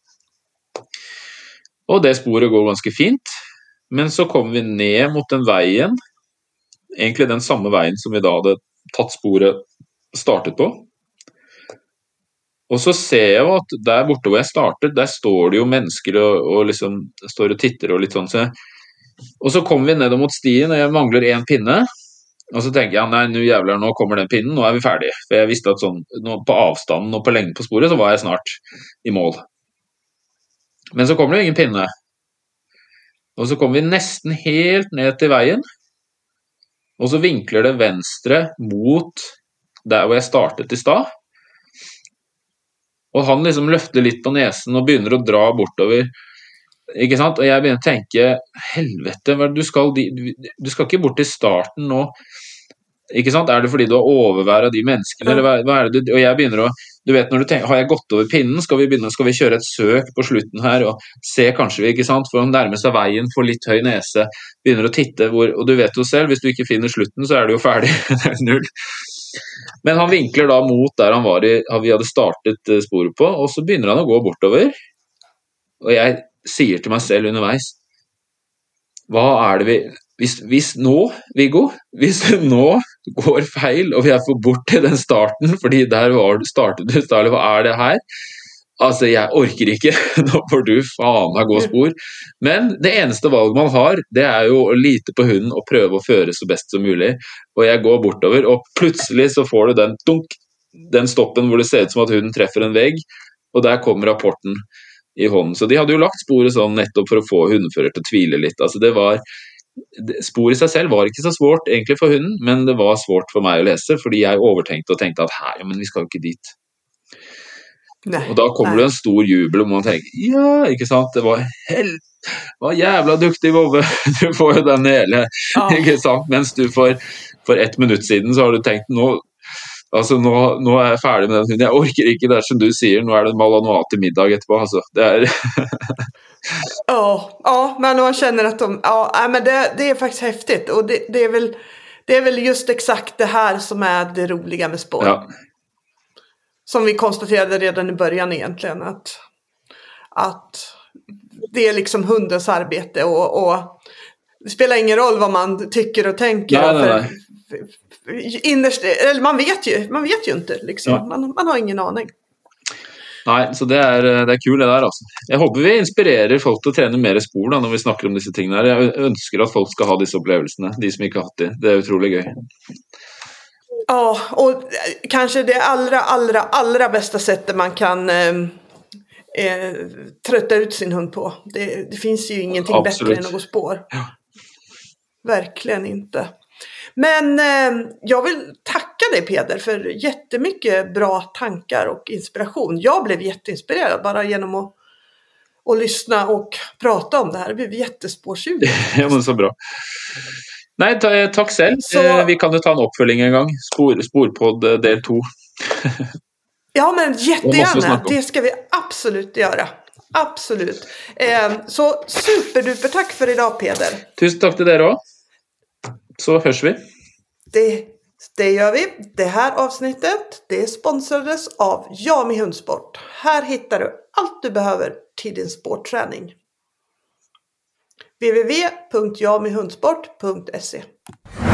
[SPEAKER 2] Og det sporet går ganske fint, men så kom vi ned mot den veien, egentlig den samme veien som vi da hadde tatt sporet startet på. Og så ser jeg jo at der borte hvor jeg startet, der står det jo mennesker og, og liksom står og titter og litt sånn. Så. Og så kommer vi ned mot stien, og jeg mangler en pinne. Og så tenker jeg, nei, nå jævler, nå kommer den pinnen, nå er vi ferdige. For jeg visste at sånn, nå, på avstanden og på lengden på sporet, så var jeg snart i mål. Men så kommer det jo ingen pinne. Og så kommer vi nesten helt ned til veien, og så vinkler det venstre mot der hvor jeg startet i stad. Og han liksom løfter litt på nesen og begynner å dra bortover, ikke sant? Og jeg begynner å tenke, helvete, hva er det du skal, du skal ikke bort til starten nå, ikke sant? Er det fordi du har overvær av de menneskene, eller hva, hva er det du, og jeg begynner å, du vet når du tenker, har jeg gått over pinnen, skal vi begynne, skal vi kjøre et søk på slutten her, og se kanskje vi, ikke sant, for å nærme seg veien, få litt høy nese, begynner å titte, hvor, og du vet jo selv, hvis du ikke finner slutten, så er det jo ferdig, det er null. Men han vinkler da mot der han var i, vi hadde startet sporet på, og så begynner han å gå bortover, og jeg sier til meg selv underveis, hva er det vi, hvis, hvis nå, Viggo, hvis det nå går feil, og vi er for bort til den starten, fordi der var du startet, eller hva er det her? Altså, jeg orker ikke, nå får du faen meg gå spor. Men det eneste valget man har, det er jo å lite på hunden og prøve å føre så best som mulig. Og jeg går bortover, og plutselig så får du den dunk, den stoppen hvor det ser ut som at hunden treffer en vegg, og der kommer rapporten i hånden. Så de hadde jo lagt sporet sånn nettopp for å få hundefører til å tvile litt. Altså, det var... Sporet i seg selv var ikke så svårt egentlig for hunden, men det var svårt for meg å lese, fordi jeg overtenkte og tenkte at her, ja, men vi skal jo ikke dit. Nei, og da kommer nei. Det en stor jubel, og man tenker, ja, ikke sant, det var helt, var jævla dyktig, Vove, du får jo den hele, ah. Ikke sant, mens du for, for ett minutt siden så har du tenkt, nå, altså nå, nå er jeg ferdig med den hunden, jeg orker ikke det som du sier, nå er det Malanois til middag etterpå, altså, det er...
[SPEAKER 1] Ja, ja, men man känner att de, ja, men det, det är faktiskt häftigt och det, det är väl det är väl just exakt det här som är det roliga med spår.
[SPEAKER 2] Ja.
[SPEAKER 1] Som vi konstaterade redan i början egentligen att att det är liksom hundens arbete och, och det spelar ingen roll vad man tycker och tänker.
[SPEAKER 2] Nej, nej, nej.
[SPEAKER 1] För, innerst, eller man vet ju, man vet ju inte liksom. Ja. Man, man har ingen aning.
[SPEAKER 2] Nei, så det er, det er kul det der altså. Jeg håper vi inspirerer folk til å trene mer spor da, når vi snakker om disse tingene her. Jeg ønsker at folk skal ha disse opplevelsene, de som ikke har hatt det. Det er utrolig gøy.
[SPEAKER 1] Ja, och kanske det allra, allra, allra bästa sättet man kan eh, eh, trötta ut sin hund på. Det, det finns ju ingenting Absolut. Bättre än att gå spår.
[SPEAKER 2] Ja.
[SPEAKER 1] Verkligen inte. Men eh, jag vill tacka dig Peder för jättemycket bra tankar och inspiration. Jag blev jätteinspirerad bara genom att, att lyssna och prata om det här. Det blev jättespårsugen.
[SPEAKER 2] Ja, men så bra. Nej, ta, tack själv. Så, vi kan ju ta en uppföljning en gång. Spor, sporpodd del två.
[SPEAKER 1] Ja, men jättegärna. Det ska vi absolut göra. Absolut. Eh, så superduper tack för idag Peder.
[SPEAKER 2] Tusen tack till er också. Så hörs vi.
[SPEAKER 1] Det, det gör vi. Det här avsnittet det sponsrades av Jami Hundsport. Här hittar du allt du behöver till din sportträning. w w w punkt jami hundsport punkt se